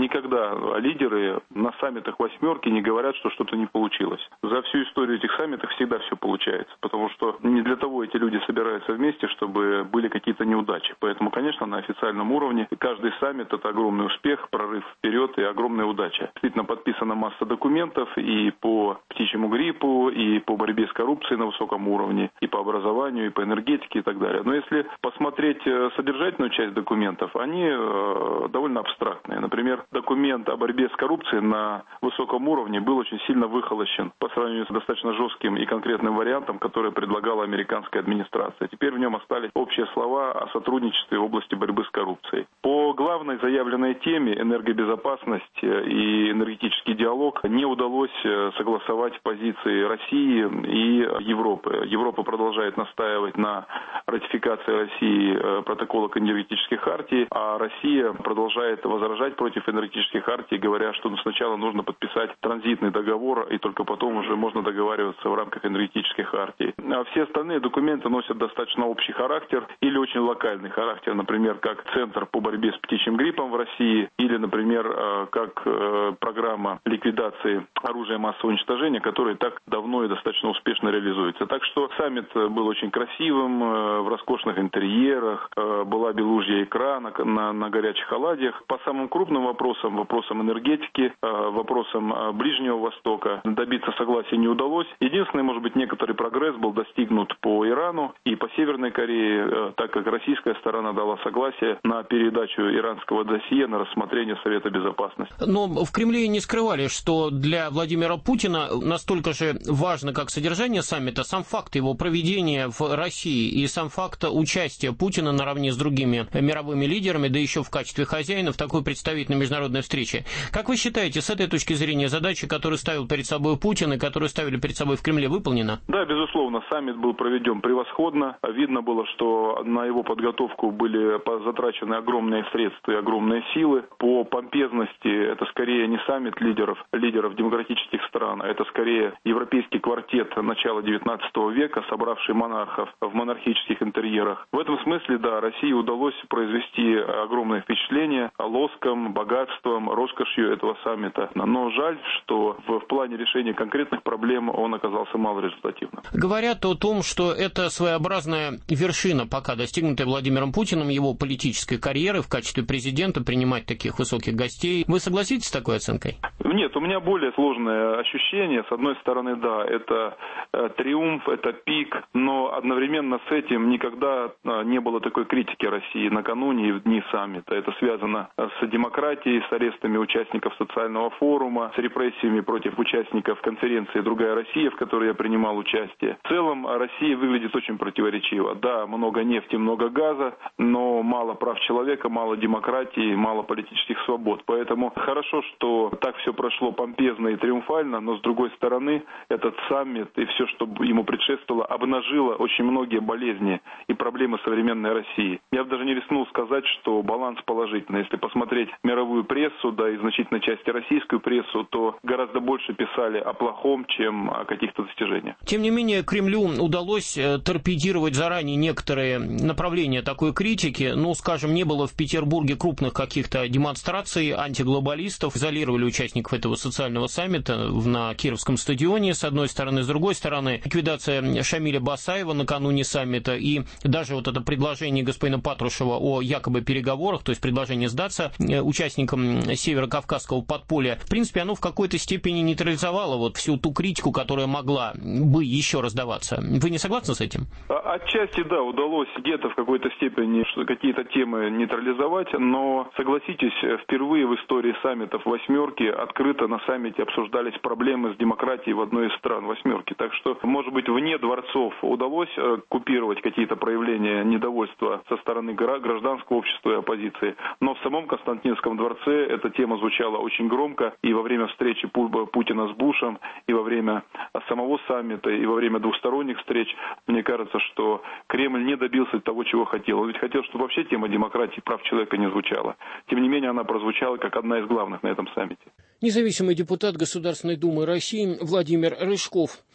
никогда лидеры на саммитах «восьмерки» не говорят, что что-то не получилось. За всю историю этих саммитов всегда все получается, потому что не для того эти люди собираются вместе, чтобы были какие-то неудачи. Поэтому, конечно, на официальном уровне каждый саммит – это огромный успех, прорыв вперед и огромная удача. Действительно, подписана масса документов и по птичьему гриппу, и по борьбе с коррупцией на высоком уровне, и по образованию, и по энергетике и так далее. Но если посмотреть содержательную часть документов, они довольно абстрактные. Например, документ о борьбе с коррупцией на высоком уровне был очень сильно выхолощен по сравнению с достаточно жестким и конкретным вариантом, который предлагала американская администрация. Теперь в нем остались общие слова о сотрудничестве в области борьбы с коррупцией. По главной заявленной теме энергобезопасность и энергетический диалог не удалось согласовать позиции России и Европы. Европа продолжает настаивать на ратификации России протокола к энергетической хартии, а Россия продолжает возражать против энергетической хартии, говоря, что сначала нужно подписать транзитный договор, и только потом уже можно договариваться в рамках энергетической хартии. А все остальные документы носят достаточно общий характер или очень локальный характер, например, как Центр по борьбе с птичьим гриппом в России, или, например, как программа ликвидации оружия массового уничтожения, которая так давно и достаточно успешно реализуется. Так что саммит был очень красивым, в роскошных интерьерах, была белужья икра на, на, на горячих оладьях. По самым крупным вопросам, вопросам энергетики, вопросам Ближнего Востока добиться согласия не удалось. Единственный, может быть, некоторый прогресс был достигнут по Ирану и по Северной Корее, так как российская сторона дала согласие на передачу иранского досье на рассмотрение Совета Безопасности. Но в Кремле не скрывали, что для Владимира Путина настолько же важно, как содержание саммита, сам факт его проведения в России и сам факт участия Путина наравне с другими мировыми лидерами, да еще в качестве хозяина в такой представительной международной встрече. Как вы считаете, с этой точки зрения задача, которую ставил перед собой Путин и которую ставили перед собой в Кремле, выполнена? Да, безусловно, саммит был проведен превосходно. Видно было, что на его подготовку были затрачены огромные средства и огромные силы. По помпезности это скорее не саммит лидеров, лидеров демократических стран, а это скорее европейский квартет начала девятнадцатого века, собравший монархов в монархических интерьерах. В этом смысле, да, России удалось произвести огромное впечатление лоском, богатством, роскошью этого саммита. Но жаль, что в, в плане решения конкретных проблем он оказался малорезультативным. Говорят о том, что это своеобразная вершина, пока достигнутая Владимиром Путиным, его политической карьеры в качестве президента, принимать таких высоких гостей. Вы согласитесь с такой оценкой? Нет, у меня более сложное ощущение. С одной стороны, да, это э, триумф, это пик, но одновременно с этим никогда э, не было такой критики России накануне и в дни саммита. Это связано с демократией, с арестами участников социального форума, с репрессиями против участников конференции «Другая Россия», в которой я принимал участие. В целом Россия выглядит очень противоречиво. Да, много нефти, много газа, но мало прав человека, мало демократии, мало политических свобод. Поэтому хорошо, что так все прошло помпезно и триумфально, но с другой стороны, этот саммит и все, что ему предшествовало, обнажило очень многие болезни и проблемы современной России. Я бы даже не рискнул сказать, что баланс положительный. Если посмотреть мировую прессу, да и в значительной части российскую прессу, то гораздо больше писали о плохом, чем о каких-то достижениях. Тем не менее, Кремлю удалось торпедировать заранее некоторые направления такой критики. Ну, скажем, не было в Петербурге крупных каких-то демонстраций антиглобалистов, изолировали участников этого социального саммита на Кировском стадионе, с одной стороны, с другой стороны, ликвидация Шамиля Басаева накануне саммита и даже вот это предложение господина Патрушева о якобы переговорах, то есть предложение сдаться участникам северокавказского подполья, в принципе, оно в какой-то степени нейтрализовало вот всю ту критику, которая могла бы еще раздаваться. Вы не согласны с этим? Отчасти, да, удалось где-то в какой-то степени какие-то темы нейтрализовать, но, согласитесь, впервые в истории саммитов «восьмерки» открыто на саммите обсуждались проблемы с демократией в одной из стран «восьмерки». Так что, может быть, вне дворцов удалось купировать какие-то проявления недовольства со стороны гражданского общества и оппозиции, но в самом Константинском дворце эта тема звучала очень громко и во время встречи Путина с Бушем, и во время самого саммита, и во время двусторонних встреч. Мне кажется, что Кремль не добился того, чего хотел. Он ведь хотел, чтобы вообще тема демократии и прав человека не звучала. Тем не менее, она прозвучала как одна из главных на этом саммите. Независимый депутат Государственной Думы России Владимир Рыжков.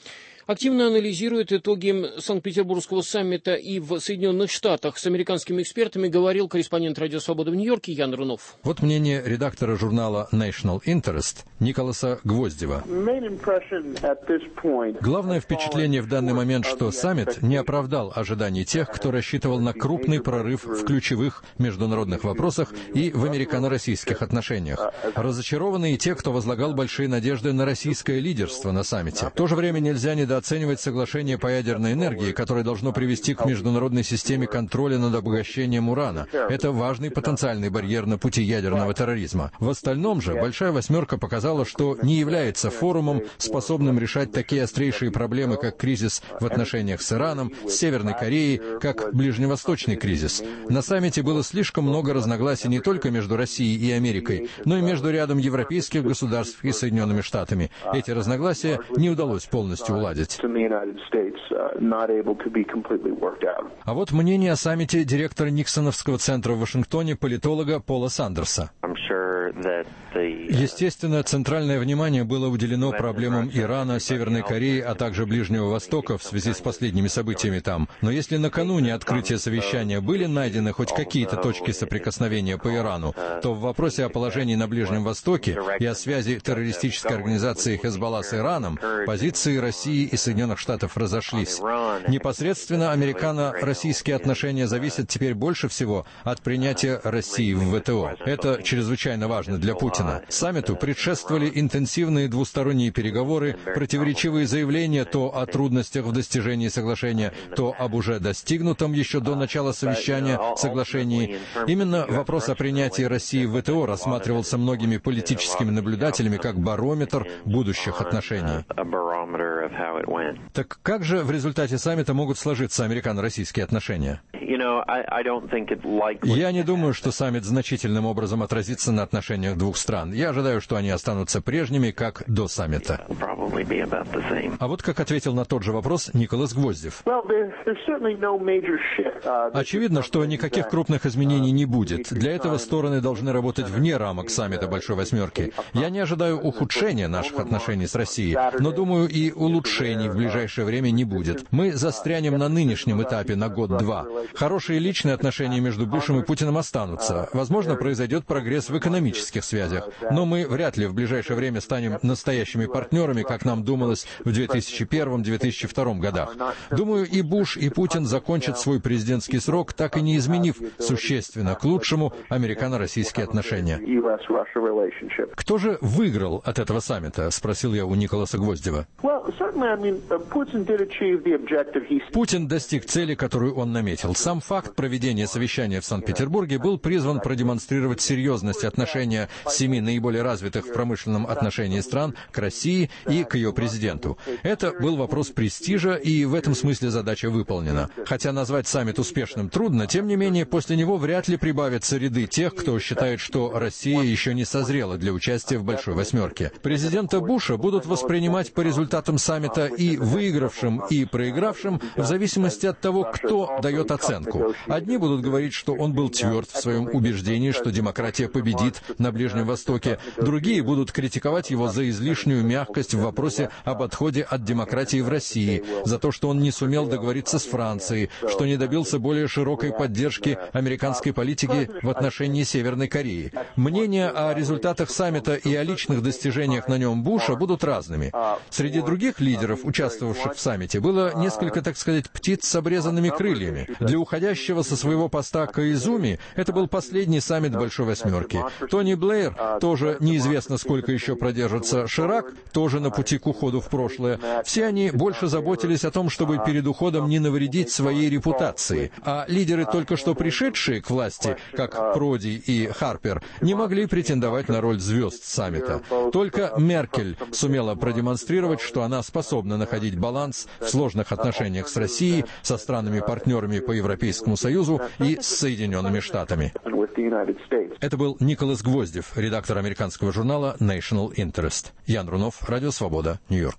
активно анализирует итоги Санкт-Петербургского саммита и в Соединенных Штатах. С американскими экспертами говорил корреспондент «Радио Свобода» в Нью-Йорке Ян Рунов. Вот мнение редактора журнала National Interest Николаса Гвоздева. Главное впечатление в данный момент, что саммит не оправдал ожиданий тех, кто рассчитывал на крупный прорыв в ключевых международных вопросах и в американо-российских отношениях. Разочарованы и те, кто возлагал большие надежды на российское лидерство на саммите. В то же время нельзя недооценивать соглашение по ядерной энергии, которое должно привести к международной системе контроля над обогащением урана. Это важный потенциальный барьер на пути ядерного терроризма. В остальном же «Большая восьмерка» показала, что не является форумом, способным решать такие острейшие проблемы, как кризис в отношениях с Ираном, с Северной Кореей, как ближневосточный кризис. На саммите было слишком много разногласий не только между Россией и Америкой, но и между рядом европейских государств и Соединенными Штатами. Эти разногласия не удалось полностью уладить. А вот мнение о саммите директора Никсоновского центра в Вашингтоне, политолога Пола Сандерса. Естественно, центральное внимание было уделено проблемам Ирана, Северной Кореи, а также Ближнего Востока в связи с последними событиями там. Но если накануне открытия совещания были найдены хоть какие-то точки соприкосновения по Ирану, то в вопросе о положении на Ближнем Востоке и о связи террористической организации Хезболла с Ираном позиции России и Соединенных Штатов разошлись. Непосредственно американо-российские отношения зависят теперь больше всего от принятия России в ВТО. Это чрезвычайно важно для Путина. Саммиту предшествовали интенсивные двусторонние переговоры, противоречивые заявления то о трудностях в достижении соглашения, то об уже достигнутом еще до начала совещания соглашении. Именно вопрос о принятии России в ВТО рассматривался многими политическими наблюдателями как барометр будущих отношений. Так как же в результате саммита могут сложиться американо-российские отношения? Я не думаю, что саммит значительным образом отразится на отношениях двух стран. Я ожидаю, что они останутся прежними, как до саммита. А вот как ответил на тот же вопрос Николас Гвоздев. Очевидно, что никаких крупных изменений не будет. Для этого стороны должны работать вне рамок саммита Большой Восьмерки. Я не ожидаю ухудшения наших отношений с Россией, но думаю, и улучшений в ближайшее время не будет. Мы застрянем на нынешнем этапе на год-два. Хорошие личные отношения между Бушем и Путиным останутся. Возможно, произойдет прогресс в экономических связях. Но мы вряд ли в ближайшее время станем настоящими партнерами, как нам думалось в две тысячи первом — две тысячи втором годах. Думаю, и Буш, и Путин закончат свой президентский срок, так и не изменив существенно к лучшему американо-российские отношения. Кто же выиграл от этого саммита? Спросил я у Николаса Гвоздева. Путин достиг цели, которую он наметил. Сам факт проведения совещания в Санкт-Петербурге был призван продемонстрировать серьезность отношения семи наиболее развитых в промышленном отношении стран к России и к ее президенту. Это был вопрос престижа, и в этом смысле задача выполнена. Хотя назвать саммит успешным трудно, тем не менее, после него вряд ли прибавятся ряды тех, кто считает, что Россия еще не созрела для участия в Большой Восьмерке. Президента Буша будут воспринимать по результатам саммита и выигравшим, и проигравшим в зависимости от того, кто дает оценку. Одни будут говорить, что он был тверд в своем убеждении, что демократия победит на Ближнем Востоке. Другие будут критиковать его за излишнюю мягкость в вопросе об отходе от демократии в России, за то, что он не сумел договориться с Францией, что не добился более широкой поддержки американской политики в отношении Северной Кореи. Мнения о результатах саммита и о личных достижениях на нем Буша будут разными. Среди других лидеров, участвовавших в саммите, было несколько, так сказать, птиц с обрезанными крыльями. Для уходящего со своего поста Коизуми это был последний саммит Большой Восьмерки. Тони Блэйр, тоже неизвестно, сколько еще продержится. Ширак, тоже на пути к уходу в прошлое. Все они больше заботились о том, чтобы перед уходом не навредить своей репутации. А лидеры, только что пришедшие к власти, как Проди и Харпер, не могли претендовать на роль звезд саммита. Только Меркель сумела продемонстрировать, что она способна находить баланс в сложных отношениях с Россией, со странами-партнерами по Европейскому Союзу и с Соединенными Штатами. Это был Николас Гвоздев, редактор американского журнала National Interest. Ян Рунов, Радио Свобода, Нью-Йорк.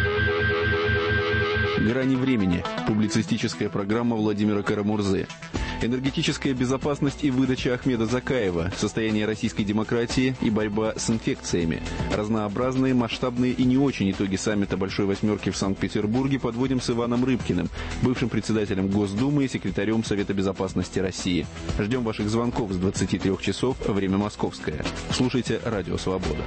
«Грани времени» – публицистическая программа Владимира Карамурзы. энергетическая безопасность и выдача Ахмеда Закаева, состояние российской демократии и борьба с инфекциями. Разнообразные, масштабные и не очень итоги саммита Большой Восьмерки в Санкт-Петербурге подводим с Иваном Рыбкиным, бывшим председателем Госдумы и секретарем Совета Безопасности России. Ждем ваших звонков с двадцати трёх часов, время московское. Слушайте «Радио Свобода».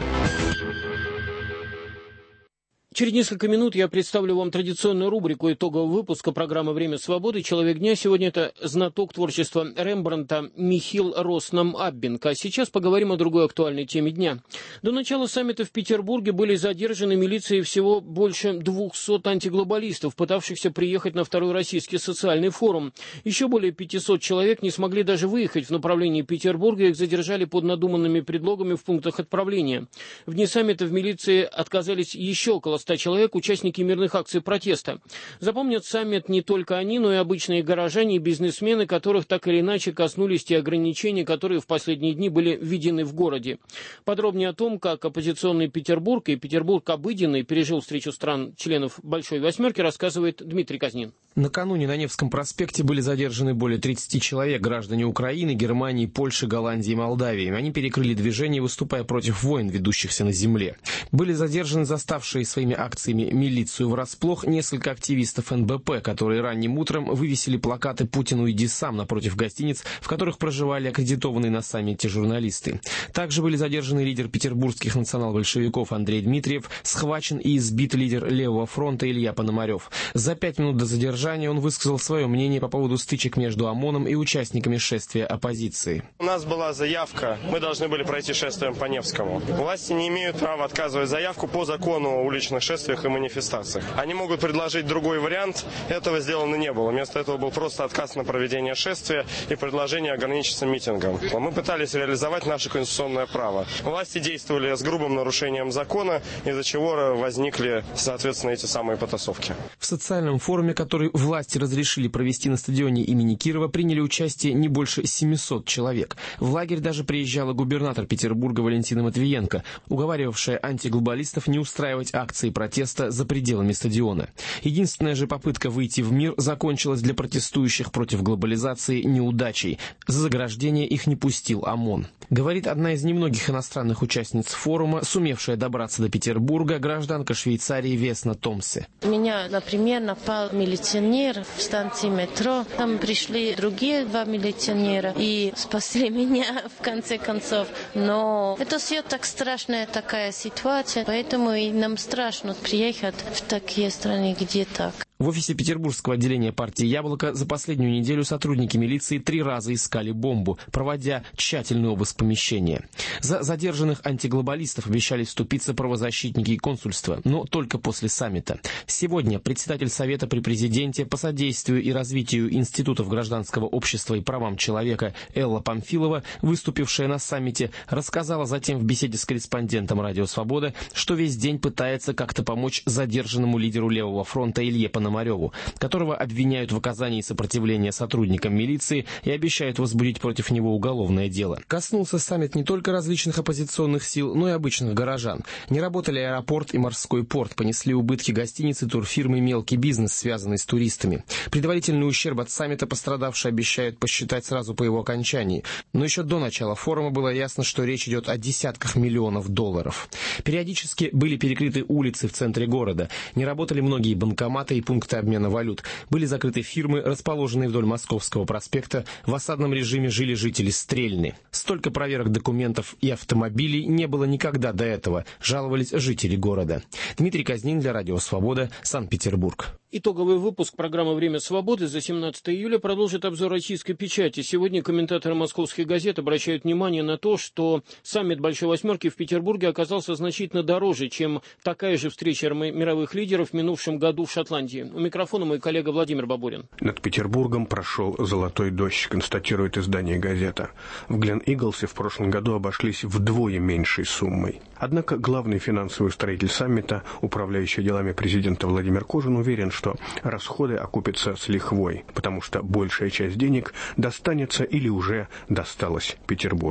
Через несколько минут я представлю вам традиционную рубрику итогового выпуска программы «Время свободы». Человек дня сегодня это знаток творчества Рембрандта Михил Роснам Аббинг. А сейчас поговорим о другой актуальной теме дня. До начала саммита в Петербурге были задержаны милицией всего больше двухсот антиглобалистов, пытавшихся приехать на второй российский социальный форум. Еще более пятисот человек не смогли даже выехать в направлении Петербурга, их задержали под надуманными предлогами в пунктах отправления. В дни саммита в милиции отказались еще около ста человек, участники мирных акций протеста. Запомнят саммит не только они, но и обычные горожане и бизнесмены, которых так или иначе коснулись те ограничения, которые в последние дни были введены в городе. Подробнее о том, как оппозиционный Петербург и Петербург обыденный пережил встречу стран-членов Большой Восьмерки, рассказывает Дмитрий Казнин. Накануне на Невском проспекте были задержаны более тридцати человек, граждане Украины, Германии, Польши, Голландии и Молдавии. Они перекрыли движение, выступая против войн, ведущихся на земле. Были задержаны заставшие своими акциями милицию врасплох несколько активистов эн бэ пэ, которые ранним утром вывесили плакаты «Путин, уйди сам» напротив гостиниц, в которых проживали аккредитованные на саммите журналисты. Также были задержаны лидер петербургских национал-большевиков Андрей Дмитриев, схвачен и избит лидер Левого фронта Илья Пономарев. За пять минут до задержания он высказал свое мнение по поводу стычек между ОМОНом и участниками шествия оппозиции. У нас была заявка, мы должны были пройти шествием по Невскому. Власти не имеют права отказывать заявку по закону о уличных шествиях и манифестациях. Они могут предложить другой вариант, этого сделано не было. Вместо этого был просто отказ на проведение шествия и предложение ограничиться митингом. Мы пытались реализовать наше конституционное право. Власти действовали с грубым нарушением закона, из-за чего возникли, соответственно, эти самые потасовки. В социальном форуме, который власти разрешили провести на стадионе имени Кирова, приняли участие не больше семисот человек. В лагерь даже приезжала губернатор Петербурга Валентина Матвиенко, уговаривавшая антиглобалистов не устраивать акции протеста за пределами стадиона. Единственная же попытка выйти в мир закончилась для протестующих против глобализации неудачей. За заграждение их не пустил ОМОН. Говорит одна из немногих иностранных участниц форума, сумевшая добраться до Петербурга, гражданка Швейцарии Весна Томсе. Меня, например, напал милиционер в станции метро. Там пришли другие два милиционера и спасли меня в конце концов. Но это все так страшная такая ситуация, поэтому и нам страшно приехать в такие страны, где так. В офисе петербургского отделения партии «Яблоко» за последнюю неделю сотрудники милиции три раза искали бомбу, проводя тщательный обыск помещения. За задержанных антиглобалистов обещали вступиться правозащитники и консульства, но только после саммита. Сегодня председатель Совета при президенте по содействию и развитию институтов гражданского общества и правам человека Элла Памфилова, выступившая на саммите, рассказала затем в беседе с корреспондентом «Радио Свобода», что весь день пытается как-то помочь задержанному лидеру Левого фронта Илье Пономареву, которого обвиняют в оказании сопротивления сотрудникам милиции и обещают возбудить против него уголовное дело. Коснулся саммит не только различных оппозиционных сил, но и обычных горожан. Не работали аэропорт и морской порт, понесли убытки гостиницы, турфирмы и мелкий бизнес, связанный с туристами. Предварительный ущерб от саммита пострадавшие обещают посчитать сразу по его окончании. Но еще до начала форума было ясно, что речь идет о десятках миллионов долларов. Периодически были перекрыты улицы в центре города. Не работали многие банкоматы и пункты обмена валют. Были закрыты фирмы, расположенные вдоль Московского проспекта. В осадном режиме жили жители Стрельны. Столько проверок документов и автомобилей не было никогда до этого, жаловались жители города. Дмитрий Казнин для Радио Свобода, Санкт-Петербург. Итоговый выпуск программы «Время свободы» за семнадцатое июля продолжит обзор российской печати. Сегодня комментаторы московских газет обращают внимание на то, что саммит Большой Восьмерки в Петербурге оказался значительно дороже, чем такая же встреча мировых лидеров в минувшем году в Шотландии. У микрофона мой коллега Владимир Бабурин. Над Петербургом прошел золотой дождь, констатирует издание «Газета». В Глен-Иглсе в прошлом году обошлись вдвое меньшей суммой. Однако главный финансовый устроитель саммита, управляющий делами президента Владимир Кожин, уверен, что расходы окупятся с лихвой, потому что большая часть денег достанется или уже досталась Петербургу.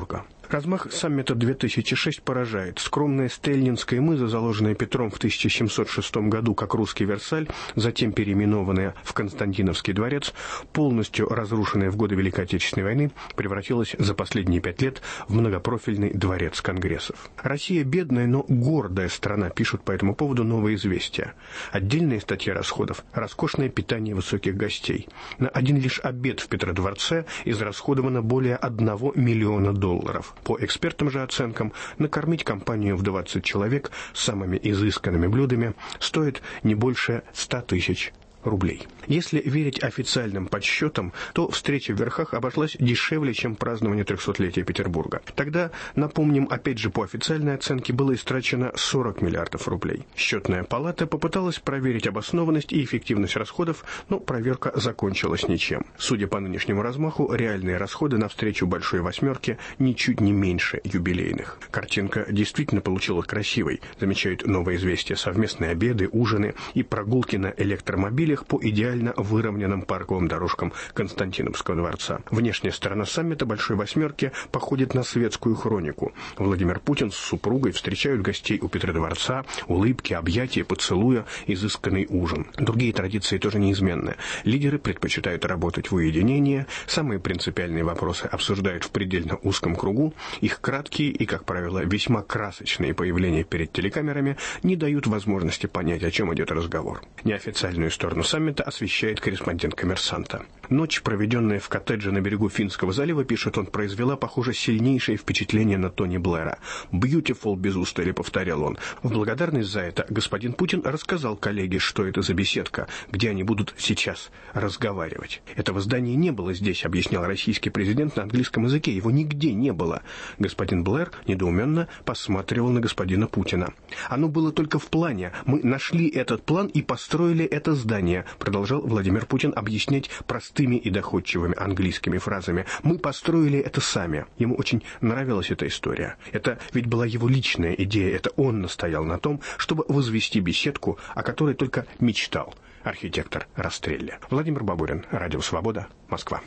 Размах саммита две тысячи шесть поражает. Скромная Стельнинская мыза, заложенная Петром в тысяча семьсот шестом году как русский Версаль, затем переименованная в Константиновский дворец, полностью разрушенная в годы Великой Отечественной войны, превратилась за последние пять лет в многопрофильный дворец конгрессов. Россия бедная, но гордая страна, пишут по этому поводу «Новые известия». Отдельная статья расходов – роскошное питание высоких гостей. На один лишь обед в Петродворце израсходовано более одного миллиона долларов. По экспертным же оценкам, накормить компанию в двадцать человек самыми изысканными блюдами стоит не больше ста тысяч рублей. Если верить официальным подсчетам, то встреча в Верхах обошлась дешевле, чем празднование трехсотлетия Петербурга. Тогда, напомним, опять же по официальной оценке, было истрачено сорок миллиардов рублей. Счетная палата попыталась проверить обоснованность и эффективность расходов, но проверка закончилась ничем. Судя по нынешнему размаху, реальные расходы на встречу Большой Восьмерки ничуть не меньше юбилейных. Картинка действительно получилась красивой, замечают «Новые известия». Совместные обеды, ужины и прогулки на электромобилях по идеально выровненным парковым дорожкам Константиновского дворца. Внешняя сторона саммита Большой Восьмерки походит на светскую хронику. Владимир Путин с супругой встречают гостей у Петродворца, улыбки, объятия, поцелуя, изысканный ужин. Другие традиции тоже неизменны. Лидеры предпочитают работать в уединении, самые принципиальные вопросы обсуждают в предельно узком кругу, их краткие и, как правило, весьма красочные появления перед телекамерами не дают возможности понять, о чем идет разговор. Неофициальную сторону саммита освещает корреспондент «Коммерсанта». Ночь, проведенная в коттедже на берегу Финского залива, пишет он, произвела, похоже, сильнейшее впечатление на Тони Блэра. «Beautiful» без устали, повторял он. В благодарность за это господин Путин рассказал коллеге, что это за беседка, где они будут сейчас разговаривать. Этого здания не было здесь, объяснял российский президент на английском языке. Его нигде не было. Господин Блэр недоуменно посматривал на господина Путина. «Оно было только в плане. Мы нашли этот план и построили это здание», продолжал Владимир Путин объяснять простыми и доходчивыми английскими фразами. «Мы построили это сами». Ему очень нравилась эта история. Это ведь была его личная идея. Это он настоял на том, чтобы возвести беседку, о которой только мечтал архитектор Растрелли. Владимир Бабурин, Радио Свобода, Москва.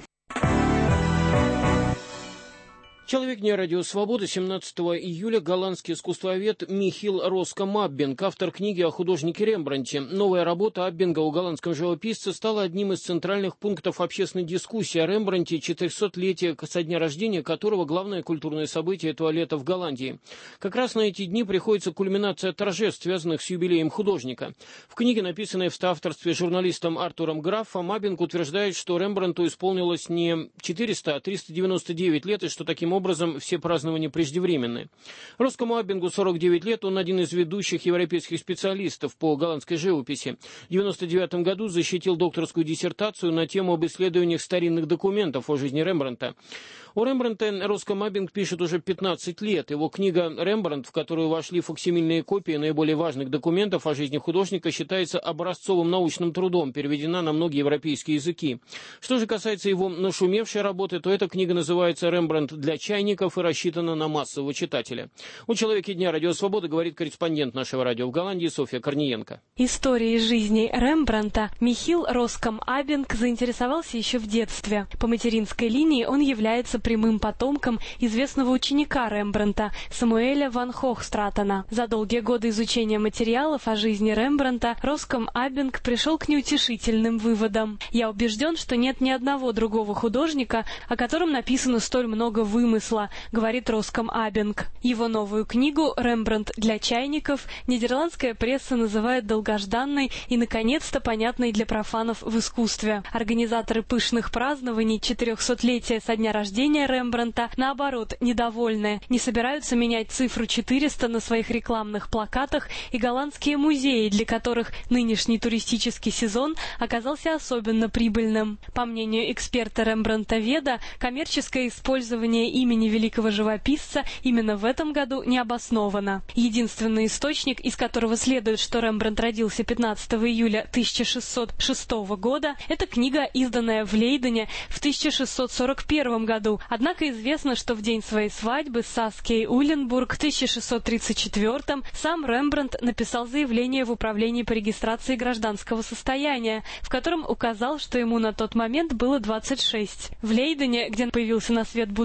Человек дня Радио Свобода. семнадцатого июля голландский искусствовед Михил Роско-Маббинг, автор книги о художнике Рембрандте. Новая работа Аббинга о голландском живописце стала одним из центральных пунктов общественной дискуссии о Рембрандте, четырехсотлетие со дня рождения которого главное культурное событие этого лета в Голландии. Как раз на эти дни приходится кульминация торжеств, связанных с юбилеем художника. В книге, написанной в соавторстве с журналистом Артуром Граффом, Маббинг утверждает, что Рембрандту исполнилось не четыреста, а триста девяносто девять лет, и что таким образом образом все празднования преждевременны. Роско-Маббингу сорок девять лет, он один из ведущих европейских специалистов по голландской живописи. В девяносто девятом году защитил докторскую диссертацию на тему об исследованиях старинных документов о жизни Рембрандта. О Рембрандте Роско-Маббинг пишет уже пятнадцать лет. Его книга «Рембрандт», в которую вошли факсимильные копии наиболее важных документов о жизни художника, считается образцовым научным трудом, переведена на многие европейские языки. Что же касается его нашумевшей работы, то эта книга называется «Рембрандт для чайников» и рассчитана на массового читателя. У «Человеке дня» Радио Свобода говорит корреспондент нашего радио в Голландии Софья Корниенко. Историей жизни Рембрандта Михил Роско-Маббинг заинтересовался еще в детстве. По материнской линии он является прямым потомком известного ученика Рембрандта Самуэля ван Хохстратена. За долгие годы изучения материалов о жизни Рембрандта Роско-Маббинг пришел к неутешительным выводам. «Я убежден, что нет ни одного другого художника, о котором написано столь много вымысла», говорит Роско-Маббинг. Его новую книгу «Рембрандт для чайников» нидерландская пресса называет долгожданной и, наконец-то, понятной для профанов в искусстве. Организаторы пышных празднований четырехсотлетия со дня рождения Рембрандта, наоборот, недовольны, не собираются менять цифру четыреста на своих рекламных плакатах, и голландские музеи, для которых нынешний туристический сезон оказался особенно прибыльным. По мнению эксперта Рембрандтоведа, коммерческое использование имени великого живописца именно в этом году не обосновано. Единственный источник, из которого следует, что Рембрандт родился пятнадцатого июля тысяча шестьсот шестого года, это книга, изданная в Лейдене в тысяча шестьсот сорок первом году. Однако известно, что в день своей свадьбы с Саскией Уленбург в тысяча шестьсот тридцать четвёртом сам Рембрандт написал заявление в управлении по регистрации гражданского состояния, в котором указал, что ему на тот момент было двадцать шесть. В Лейдене, где появился на свет будущий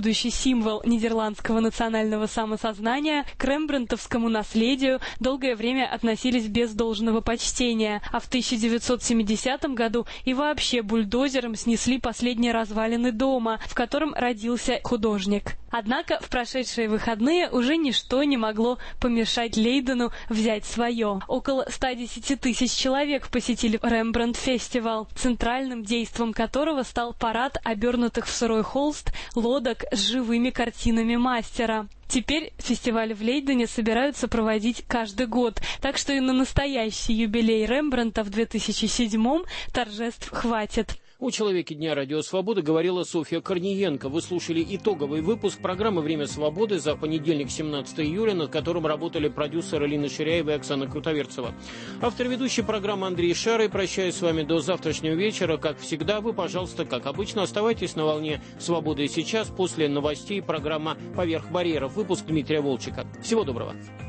символ нидерландского национального самосознания, к рембрандтовскому наследию долгое время относились без должного почтения, а в тысяча девятьсот семидесятом году и вообще бульдозером снесли последние развалины дома, в котором родился художник. Однако в прошедшие выходные уже ничто не могло помешать Лейдену взять свое. Около ста десяти тысяч человек посетили Рембрандт-фестиваль, центральным действом которого стал парад обернутых в сырой холст лодок с живыми картинами мастера. Теперь фестиваль в Лейдене собираются проводить каждый год, так что и на настоящий юбилей Рембрандта в две тысячи седьмом торжеств хватит. У «Человеке дня» Радио Свободы говорила Софья Корниенко. Вы слушали итоговый выпуск программы «Время свободы» за понедельник, семнадцатого июля, над которым работали продюсеры Лина Ширяева и Оксана Крутоверцева. Автор ведущей программы Андрей Шарый. Прощаюсь с вами до завтрашнего вечера. Как всегда, вы, пожалуйста, как обычно, оставайтесь на волне «Свободы» и сейчас. После новостей программа «Поверх барьеров». Выпуск Дмитрия Волчика. Всего доброго.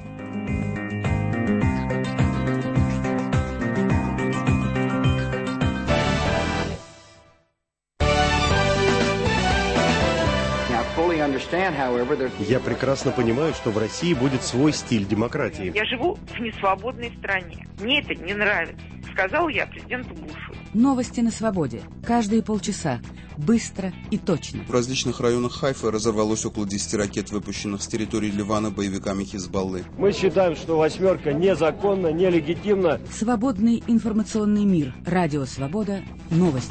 Я прекрасно понимаю, что в России будет свой стиль демократии. Я живу в несвободной стране. Мне это не нравится. Сказал я президенту Бушу. Новости на свободе. Каждые полчаса. Быстро и точно. В различных районах Хайфы разорвалось около десяти ракет, выпущенных с территории Ливана боевиками Хизбаллы. Мы считаем, что «восьмерка» незаконна, нелегитимна. Свободный информационный мир. Радио Свобода. Новости.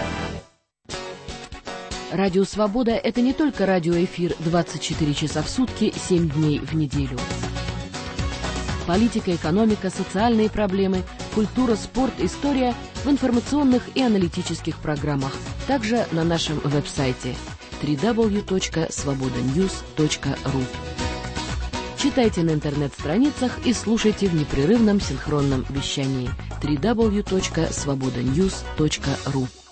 Радио «Свобода» — это не только радиоэфир двадцать четыре часа в сутки, семь дней в неделю. Политика, экономика, социальные проблемы, культура, спорт, история в информационных и аналитических программах. Также на нашем веб-сайте дабл ю дабл ю дабл ю точка свобода ньюс точка ру. Читайте на интернет-страницах и слушайте в непрерывном синхронном вещании дабл ю дабл ю дабл ю точка свобода ньюс точка ру.